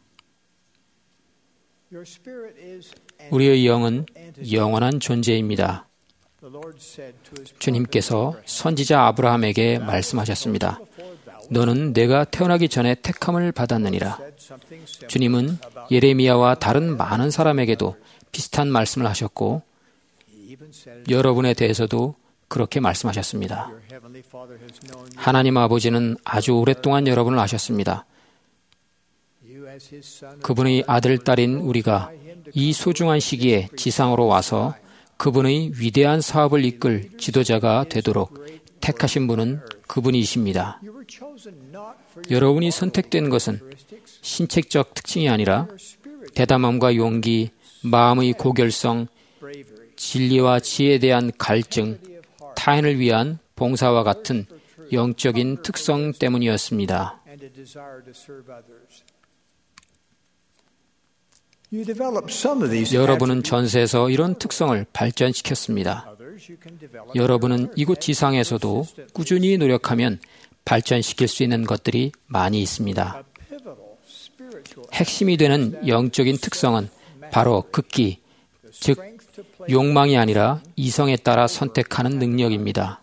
S14: 우리의 영은 영원한 존재입니다. 주님께서 선지자 아브라함에게 말씀하셨습니다. 너는 내가 태어나기 전에 택함을 받았느니라. 주님은 예레미야와 다른 많은 사람에게도 비슷한 말씀을 하셨고 여러분에 대해서도 그렇게 말씀하셨습니다. 하나님 아버지는 아주 오랫동안 여러분을 아셨습니다. 그분의 아들, 딸인 우리가 이 소중한 시기에 지상으로 와서 그분의 위대한 사업을 이끌 지도자가 되도록 택하신 분은 그분이십니다. 여러분이 선택된 것은 신체적 특징이 아니라 대담함과 용기, 마음의 고결성, 진리와 지혜에 대한 갈증, 타인을 위한 봉사와 같은 영적인 특성 때문이었습니다. 여러분은 전세에서 이런 특성을 발전시켰습니다. 여러분은 이곳 지상에서도 꾸준히 노력하면 발전시킬 수 있는 것들이 많이 있습니다. 핵심이 되는 영적인 특성은 바로 극기, 즉 욕망이 아니라 이성에 따라 선택하는 능력입니다.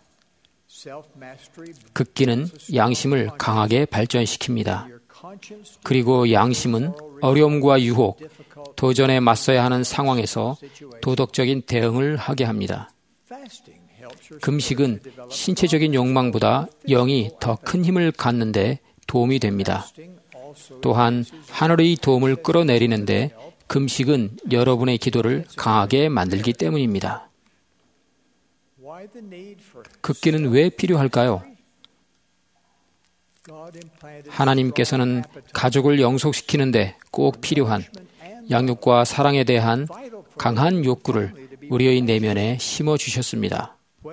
S14: 극기는 양심을 강하게 발전시킵니다. 그리고 양심은 어려움과 유혹, 도전에 맞서야 하는 상황에서 도덕적인 대응을 하게 합니다. 금식은 신체적인 욕망보다 영이 더 큰 힘을 갖는데 도움이 됩니다. 또한 하늘의 도움을 끌어내리는데 금식은 여러분의 기도를 강하게 만들기 때문입니다. 극기는 왜 필요할까요? 하나님께서는 가족을 영속시키는데 꼭 필요한 양육과 사랑에 대한 강한 욕구를 우리의 내면에 심어주셨습니다.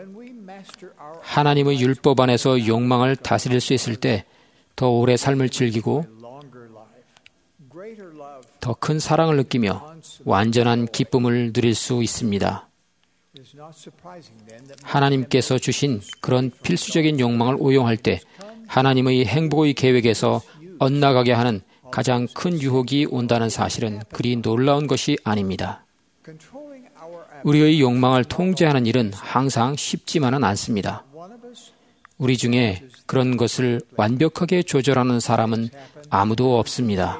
S14: 하나님의 율법 안에서 욕망을 다스릴 수 있을 때 더 오래 삶을 즐기고 더 큰 사랑을 느끼며 완전한 기쁨을 누릴 수 있습니다. 하나님께서 주신 그런 필수적인 욕망을 오용할 때 하나님의 행복의 계획에서 엇나가게 하는 가장 큰 유혹이 온다는 사실은 그리 놀라운 것이 아닙니다. 우리의 욕망을 통제하는 일은 항상 쉽지만은 않습니다. 우리 중에 그런 것을 완벽하게 조절하는 사람은 아무도 없습니다.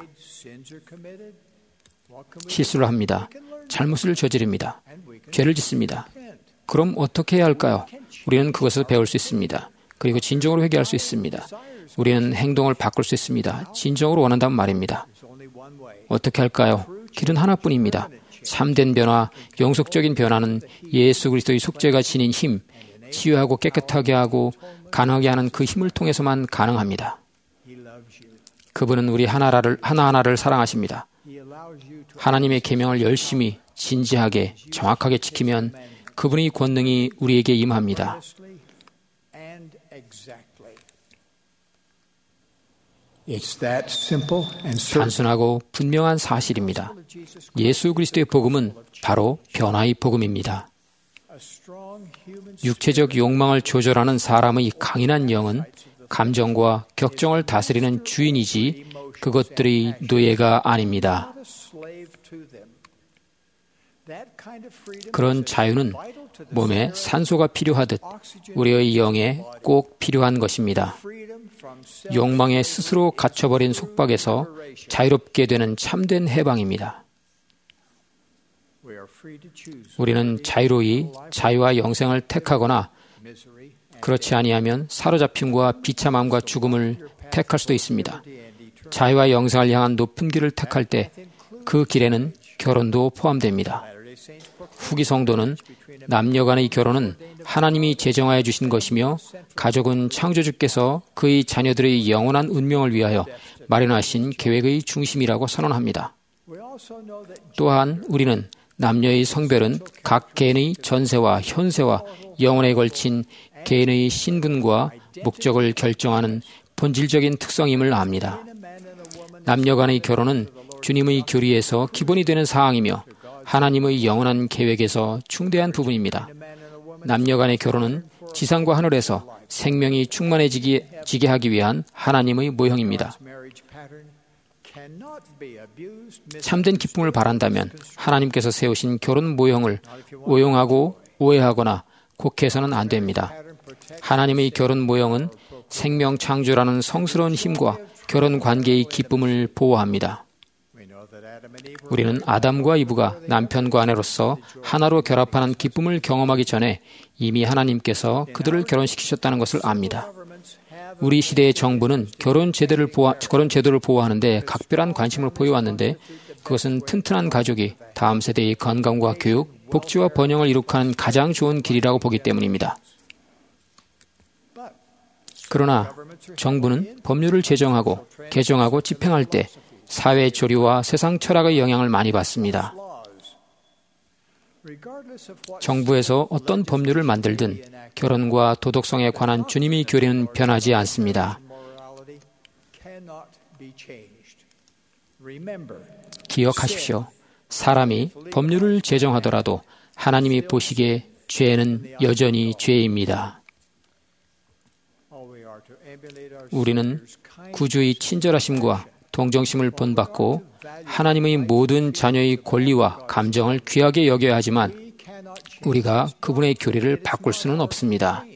S14: 실수를 합니다. 잘못을 저지릅니다. 죄를 짓습니다. 그럼 어떻게 해야 할까요? 우리는 그것을 배울 수 있습니다. 그리고 진정으로 회개할 수 있습니다. 우리는 행동을 바꿀 수 있습니다. 진정으로 원한다면 말입니다. 어떻게 할까요? 길은 하나뿐입니다. 참된 변화, 영속적인 변화는 예수 그리스도의 속죄가 지닌 힘, 치유하고 깨끗하게 하고 가능하게 하는 그 힘을 통해서만 가능합니다. 그분은 우리 하나를, 하나하나를 사랑하십니다. 하나님의 계명을 열심히, 진지하게, 정확하게 지키면 그분의 권능이 우리에게 임합니다. 단순하고 분명한 사실입니다. 예수 그리스도의 복음은 바로 변화의 복음입니다. 육체적 욕망을 조절하는 사람의 강인한 영은 감정과 격정을 다스리는 주인이지 그것들의 노예가 아닙니다. 그런 자유는 몸에 산소가 필요하듯 우리의 영에 꼭 필요한 것입니다. 욕망에 스스로 갇혀버린 속박에서 자유롭게 되는 참된 해방입니다. 우리는 자유로이 자유와 영생을 택하거나 그렇지 아니하면 사로잡힘과 비참함과 죽음을 택할 수도 있습니다. 자유와 영생을 향한 높은 길을 택할 때 그 길에는 결혼도 포함됩니다. 후기 성도는 남녀 간의 결혼은 하나님이 제정하여 주신 것이며 가족은 창조주께서 그의 자녀들의 영원한 운명을 위하여 마련하신 계획의 중심이라고 선언합니다. 또한 우리는 남녀의 성별은 각 개인의 전세와 현세와 영혼에 걸친 개인의 신분과 목적을 결정하는 본질적인 특성임을 압니다. 남녀 간의 결혼은 주님의 교리에서 기본이 되는 사항이며 하나님의 영원한 계획에서 중대한 부분입니다. 남녀 간의 결혼은 지상과 하늘에서 생명이 충만해지게 하기 위한 하나님의 모형입니다. 참된 기쁨을 바란다면 하나님께서 세우신 결혼 모형을 오용하고 오해하거나 곡해서는 안 됩니다. 하나님의 결혼 모형은 생명 창조라는 성스러운 힘과 결혼 관계의 기쁨을 보호합니다. 우리는 아담과 이브가 남편과 아내로서 하나로 결합하는 기쁨을 경험하기 전에 이미 하나님께서 그들을 결혼시키셨다는 것을 압니다. 우리 시대의 정부는 결혼 제도를 보호, 결혼 제도를 보호하는데 각별한 관심을 보여왔는데 그것은 튼튼한 가족이 다음 세대의 건강과 교육, 복지와 번영을 이룩하는 가장 좋은 길이라고 보기 때문입니다. 그러나 정부는 법률을 제정하고 개정하고 집행할 때 사회 조류와 세상 철학의 영향을 많이 받습니다. 정부에서 어떤 법률을 만들든 결혼과 도덕성에 관한 주님의 교리는 변하지 않습니다. 기억하십시오. 사람이 법률을 제정하더라도 하나님이 보시기에 죄는 여전히 죄입니다. 우리는 구주의 친절하심과 동정심을 본받고 하나님의 모든 자녀의 권리와 감정을 귀하게 여겨야 하지만 우리가 그분의 교리를 바꿀 수는 없습니다.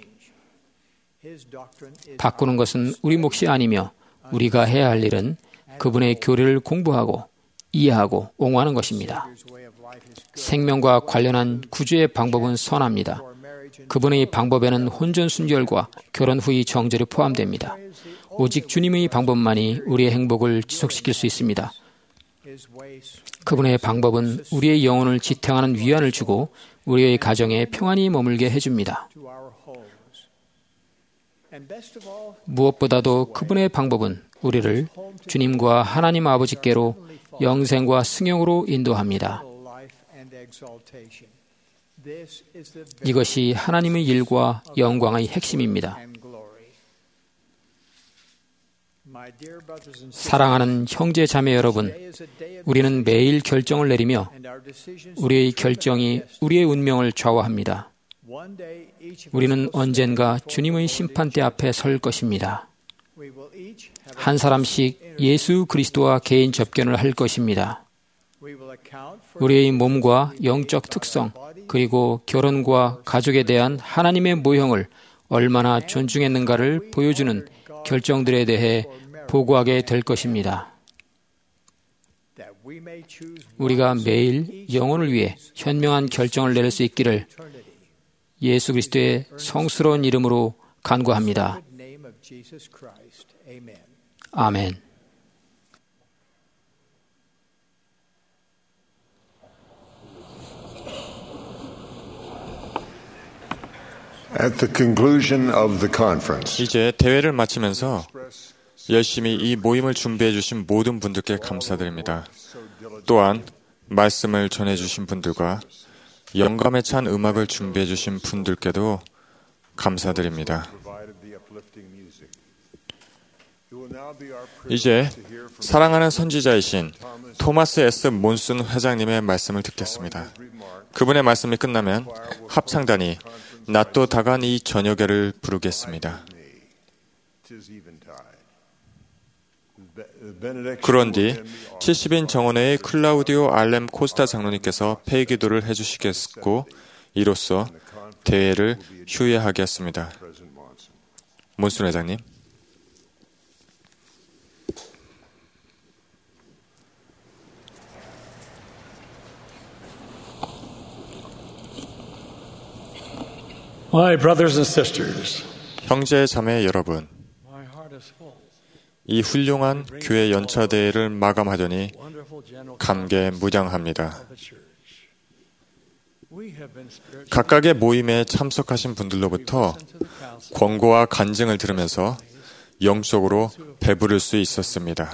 S14: 바꾸는 것은 우리 몫이 아니며 우리가 해야 할 일은 그분의 교리를 공부하고 이해하고 옹호하는 것입니다. 생명과 관련한 구주의 방법은 선합니다. 그분의 방법에는 혼전 순결과 결혼 후의 정절이 포함됩니다. 오직 주님의 방법만이 우리의 행복을 지속시킬 수 있습니다. 그분의 방법은 우리의 영혼을 지탱하는 위안을 주고 우리의 가정에 평안히 머물게 해줍니다. 무엇보다도 그분의 방법은 우리를 주님과 하나님 아버지께로 영생과 승용으로 인도합니다. 이것이 하나님의 일과 영광의 핵심입니다. 사랑하는 형제 자매 여러분, 우리는 매일 결정을 내리며 우리의 결정이 우리의 운명을 좌우합니다. 우리는 언젠가 주님의 심판대 앞에 설 것입니다. 한 사람씩 예수 그리스도와 개인 접견을 할 것입니다. 우리의 몸과 영적 특성, 그리고 결혼과 가족에 대한 하나님의 모형을 얼마나 존중했는가를 보여주는 결정들에 대해 보고하게 될 것입니다. 우리가 매일 영혼을 위해 현명한 결정을 내릴 수 있기를 예수 그리스도의 성스러운 이름으로 간구합니다. 아멘.
S4: At the conclusion of the conference,
S5: 이제 대회를 마치면서 열심히 이 모임을 준비해 주신 모든 분들께 감사드립니다. 또한 말씀을 전해 주신 분들과 영감에 찬 음악을 준비해 주신 분들께도 감사드립니다. 이제 사랑하는 선지자이신 토마스 에스 몬슨 회장님의 말씀을 듣겠습니다. 그분의 말씀이 끝나면 합창단이 낮도 다간 이 저녁에를 부르겠습니다. 그런 뒤 칠십 인 정원회의 클라우디오 알렘 코스타 장로님께서 폐기도를 해주시겠고 이로써 대회를 휴회하겠습니다. 몬슨 회장님.
S11: My brothers and sisters,
S5: 형제 자매 여러분, 이 훌륭한 교회 연차대회를 마감하더니 감개무량합니다. 각각의 모임에 참석하신 분들로부터 권고와 간증을 들으면서 영적으로 배부를 수 있었습니다.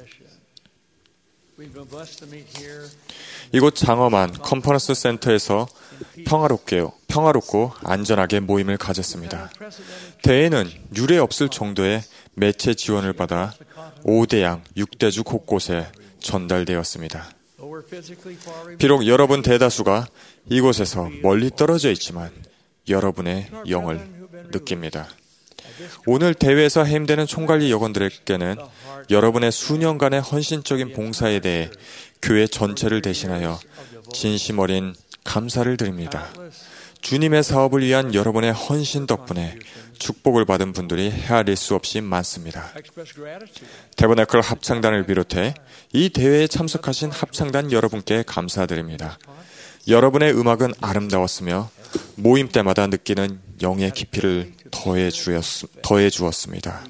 S5: 이곳 장엄한 컨퍼런스 센터에서 평화롭게요, 평화롭고 안전하게 모임을 가졌습니다. 대회는 유례 없을 정도의 매체 지원을 받아 오 대양 육 대주 곳곳에 전달되었습니다. 비록 여러분 대다수가 이곳에서 멀리 떨어져 있지만 여러분의 영을 느낍니다. 오늘 대회에서 해임되는 총관리 여건들에게는 여러분의 수년간의 헌신적인 봉사에 대해 교회 전체를 대신하여 진심 어린 감사를 드립니다. 주님의 사업을 위한 여러분의 헌신 덕분에 축복을 받은 분들이 헤아릴 수 없이 많습니다. 태버나클 합창단을 비롯해 이 대회에 참석하신 합창단 여러분께 감사드립니다. 여러분의 음악은 아름다웠으며 모임 때마다 느끼는 영의 깊이를 더해, 주었, 더해 주었습니다.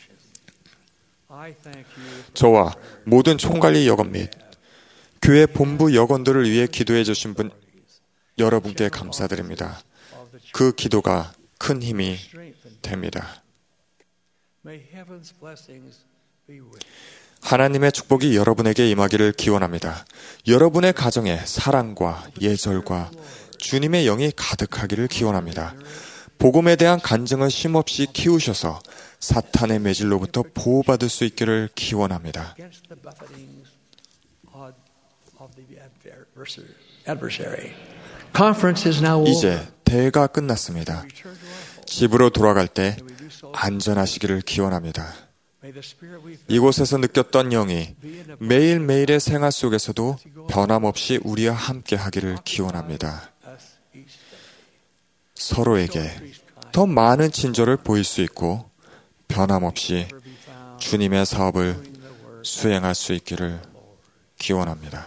S5: 저와 모든 총관리 여건 및 교회 본부 여건들을 위해 기도해 주신 분 여러분께 감사드립니다. 그 기도가 큰 힘이 됩니다. 하나님의 축복이 여러분에게 임하기를 기원합니다. 여러분의 가정에 사랑과 예절과 주님의 영이 가득하기를 기원합니다. 복음에 대한 간증을 쉼없이 키우셔서 사탄의 매질로부터 보호받을 수 있기를 기원합니다. 이제 대회가 끝났습니다. 집으로 돌아갈 때 안전하시기를 기원합니다. 이곳에서 느꼈던 영이 매일매일의 생활 속에서도 변함없이 우리와 함께 하기를 기원합니다. 서로에게 더 많은 친절을 보일 수 있고 변함없이 주님의 사업을 수행할 수 있기를 기원합니다.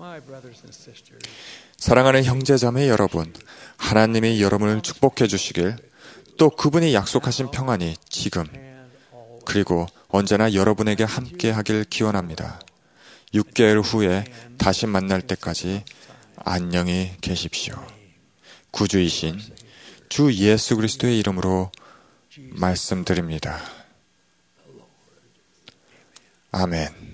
S5: 사랑하는 형제자매 여러분, 하나님이 여러분을 축복해 주시길, 또 그분이 약속하신 평안이 지금 그리고 언제나 여러분에게 함께 하길 기원합니다. 육 개월 후에 다시 만날 때까지 안녕히 계십시오. 구주이신 주 예수 그리스도의 이름으로 말씀드립니다. 아멘.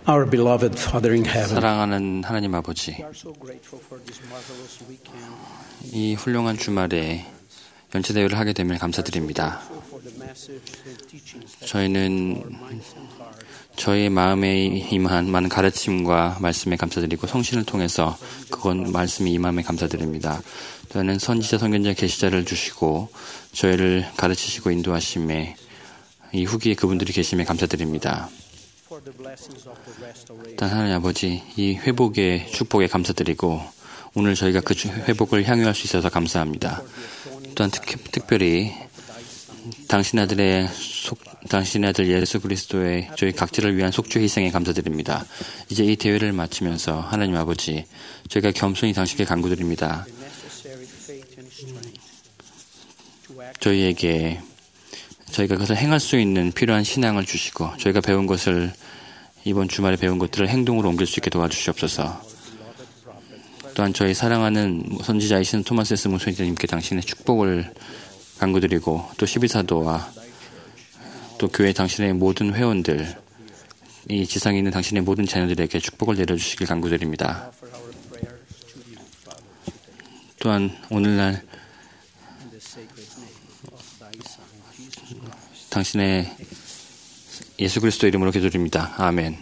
S13: Our beloved Father in heaven,
S10: 사랑하는 하나님 아버지, 이 훌륭한 주말에 연체대회를 하게 되면 감사드립니다. 저희는 저희의 마음에 임한 많은 가르침과 말씀에 감사드리고 성신을 통해서 그건 말씀이 임함에 감사드립니다. 저희는 선지자, 선견자, 계시자를 주시고 저희를 가르치시고 인도하심에 이 후기에 그분들이 계심에 감사드립니다. 일단 하나님 아버지, 이 회복의 축복에 감사드리고 오늘 저희가 그 회복을 향유할 수 있어서 감사합니다. 또한 특, 특별히 당신 아들의 속, 당신의 아들 예수 그리스도의 저희 각자를 위한 속죄 희생에 감사드립니다. 이제 이 대회를 마치면서 하나님 아버지, 저희가 겸손히 당신께 간구드립니다. 저희에게 저희가 그것을 행할 수 있는 필요한 신앙을 주시고 저희가 배운 것을 이번 주말에 배운 것들을 행동으로 옮길 수 있게 도와주시옵소서. 또한 저희 사랑하는 선지자이신 토마스 에스 문소님께 당신의 축복을 간구드리고 또 십이사도와 또 교회 당신의 모든 회원들, 이 지상에 있는 당신의 모든 자녀들에게 축복을 내려주시길 간구드립니다. 또한 오늘날 당신의 예수 그리스도 이름으로 기도드립니다. 아멘.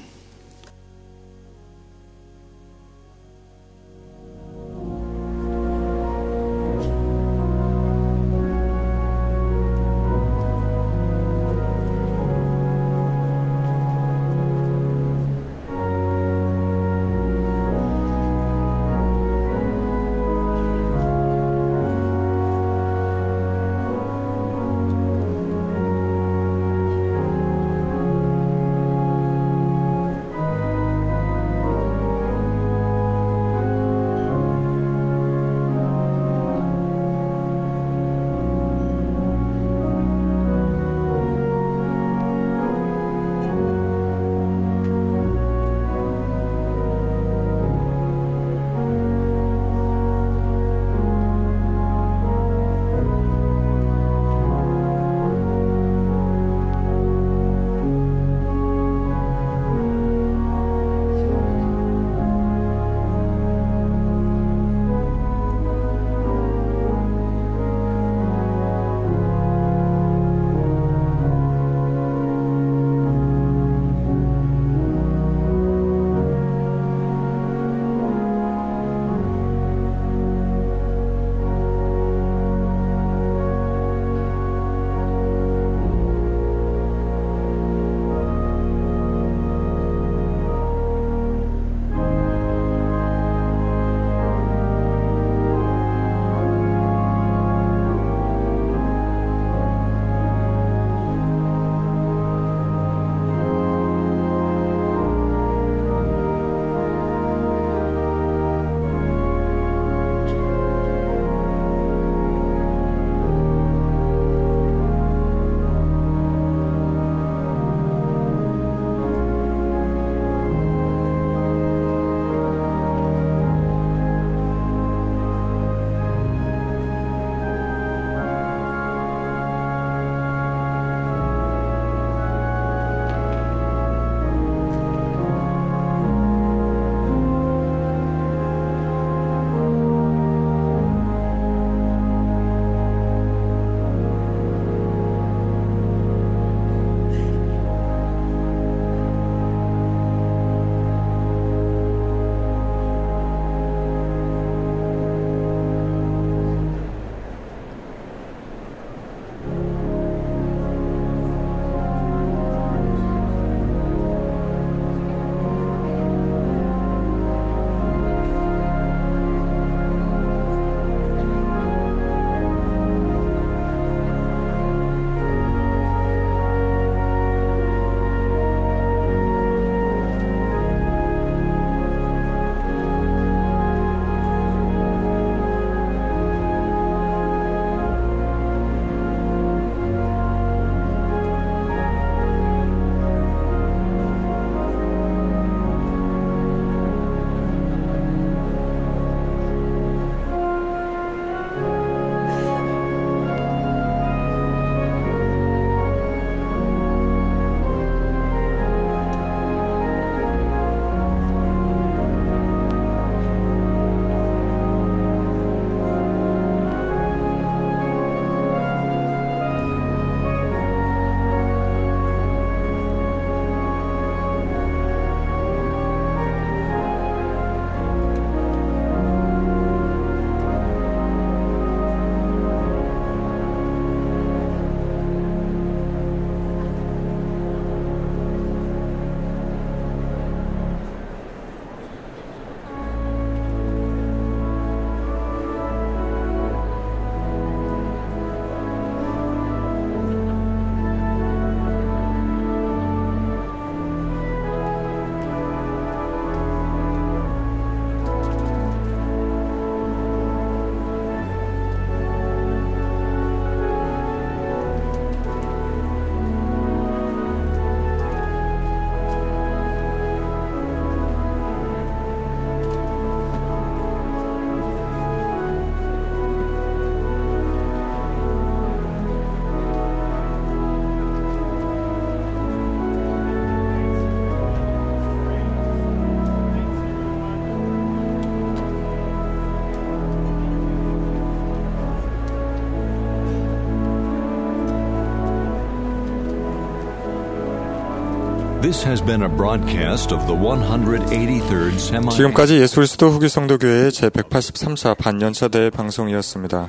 S9: This has been a broadcast of the one hundred eighty-third semi.
S5: 지금까지 예수 그리스도 후기 성도교회의 제백팔십삼 차 반년차 대회 방송이었습니다.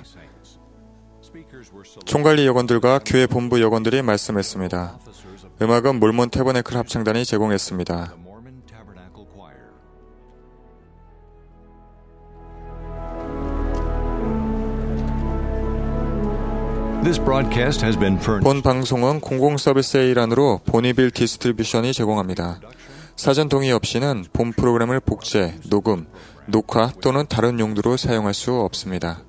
S5: 총관리 여건들과 교회 본부 여건들이 말씀했습니다. 음악은 몰몬 태버네클 합창단이 제공했습니다.
S9: This broadcast has been furnished.
S5: 본 방송은 공공 서비스의 일환으로 보니빌 디스트리뷰션이 제공합니다. 사전 동의 없이는 본 프로그램을 복제, 녹음, 녹화 또는 다른 용도로 사용할 수 없습니다.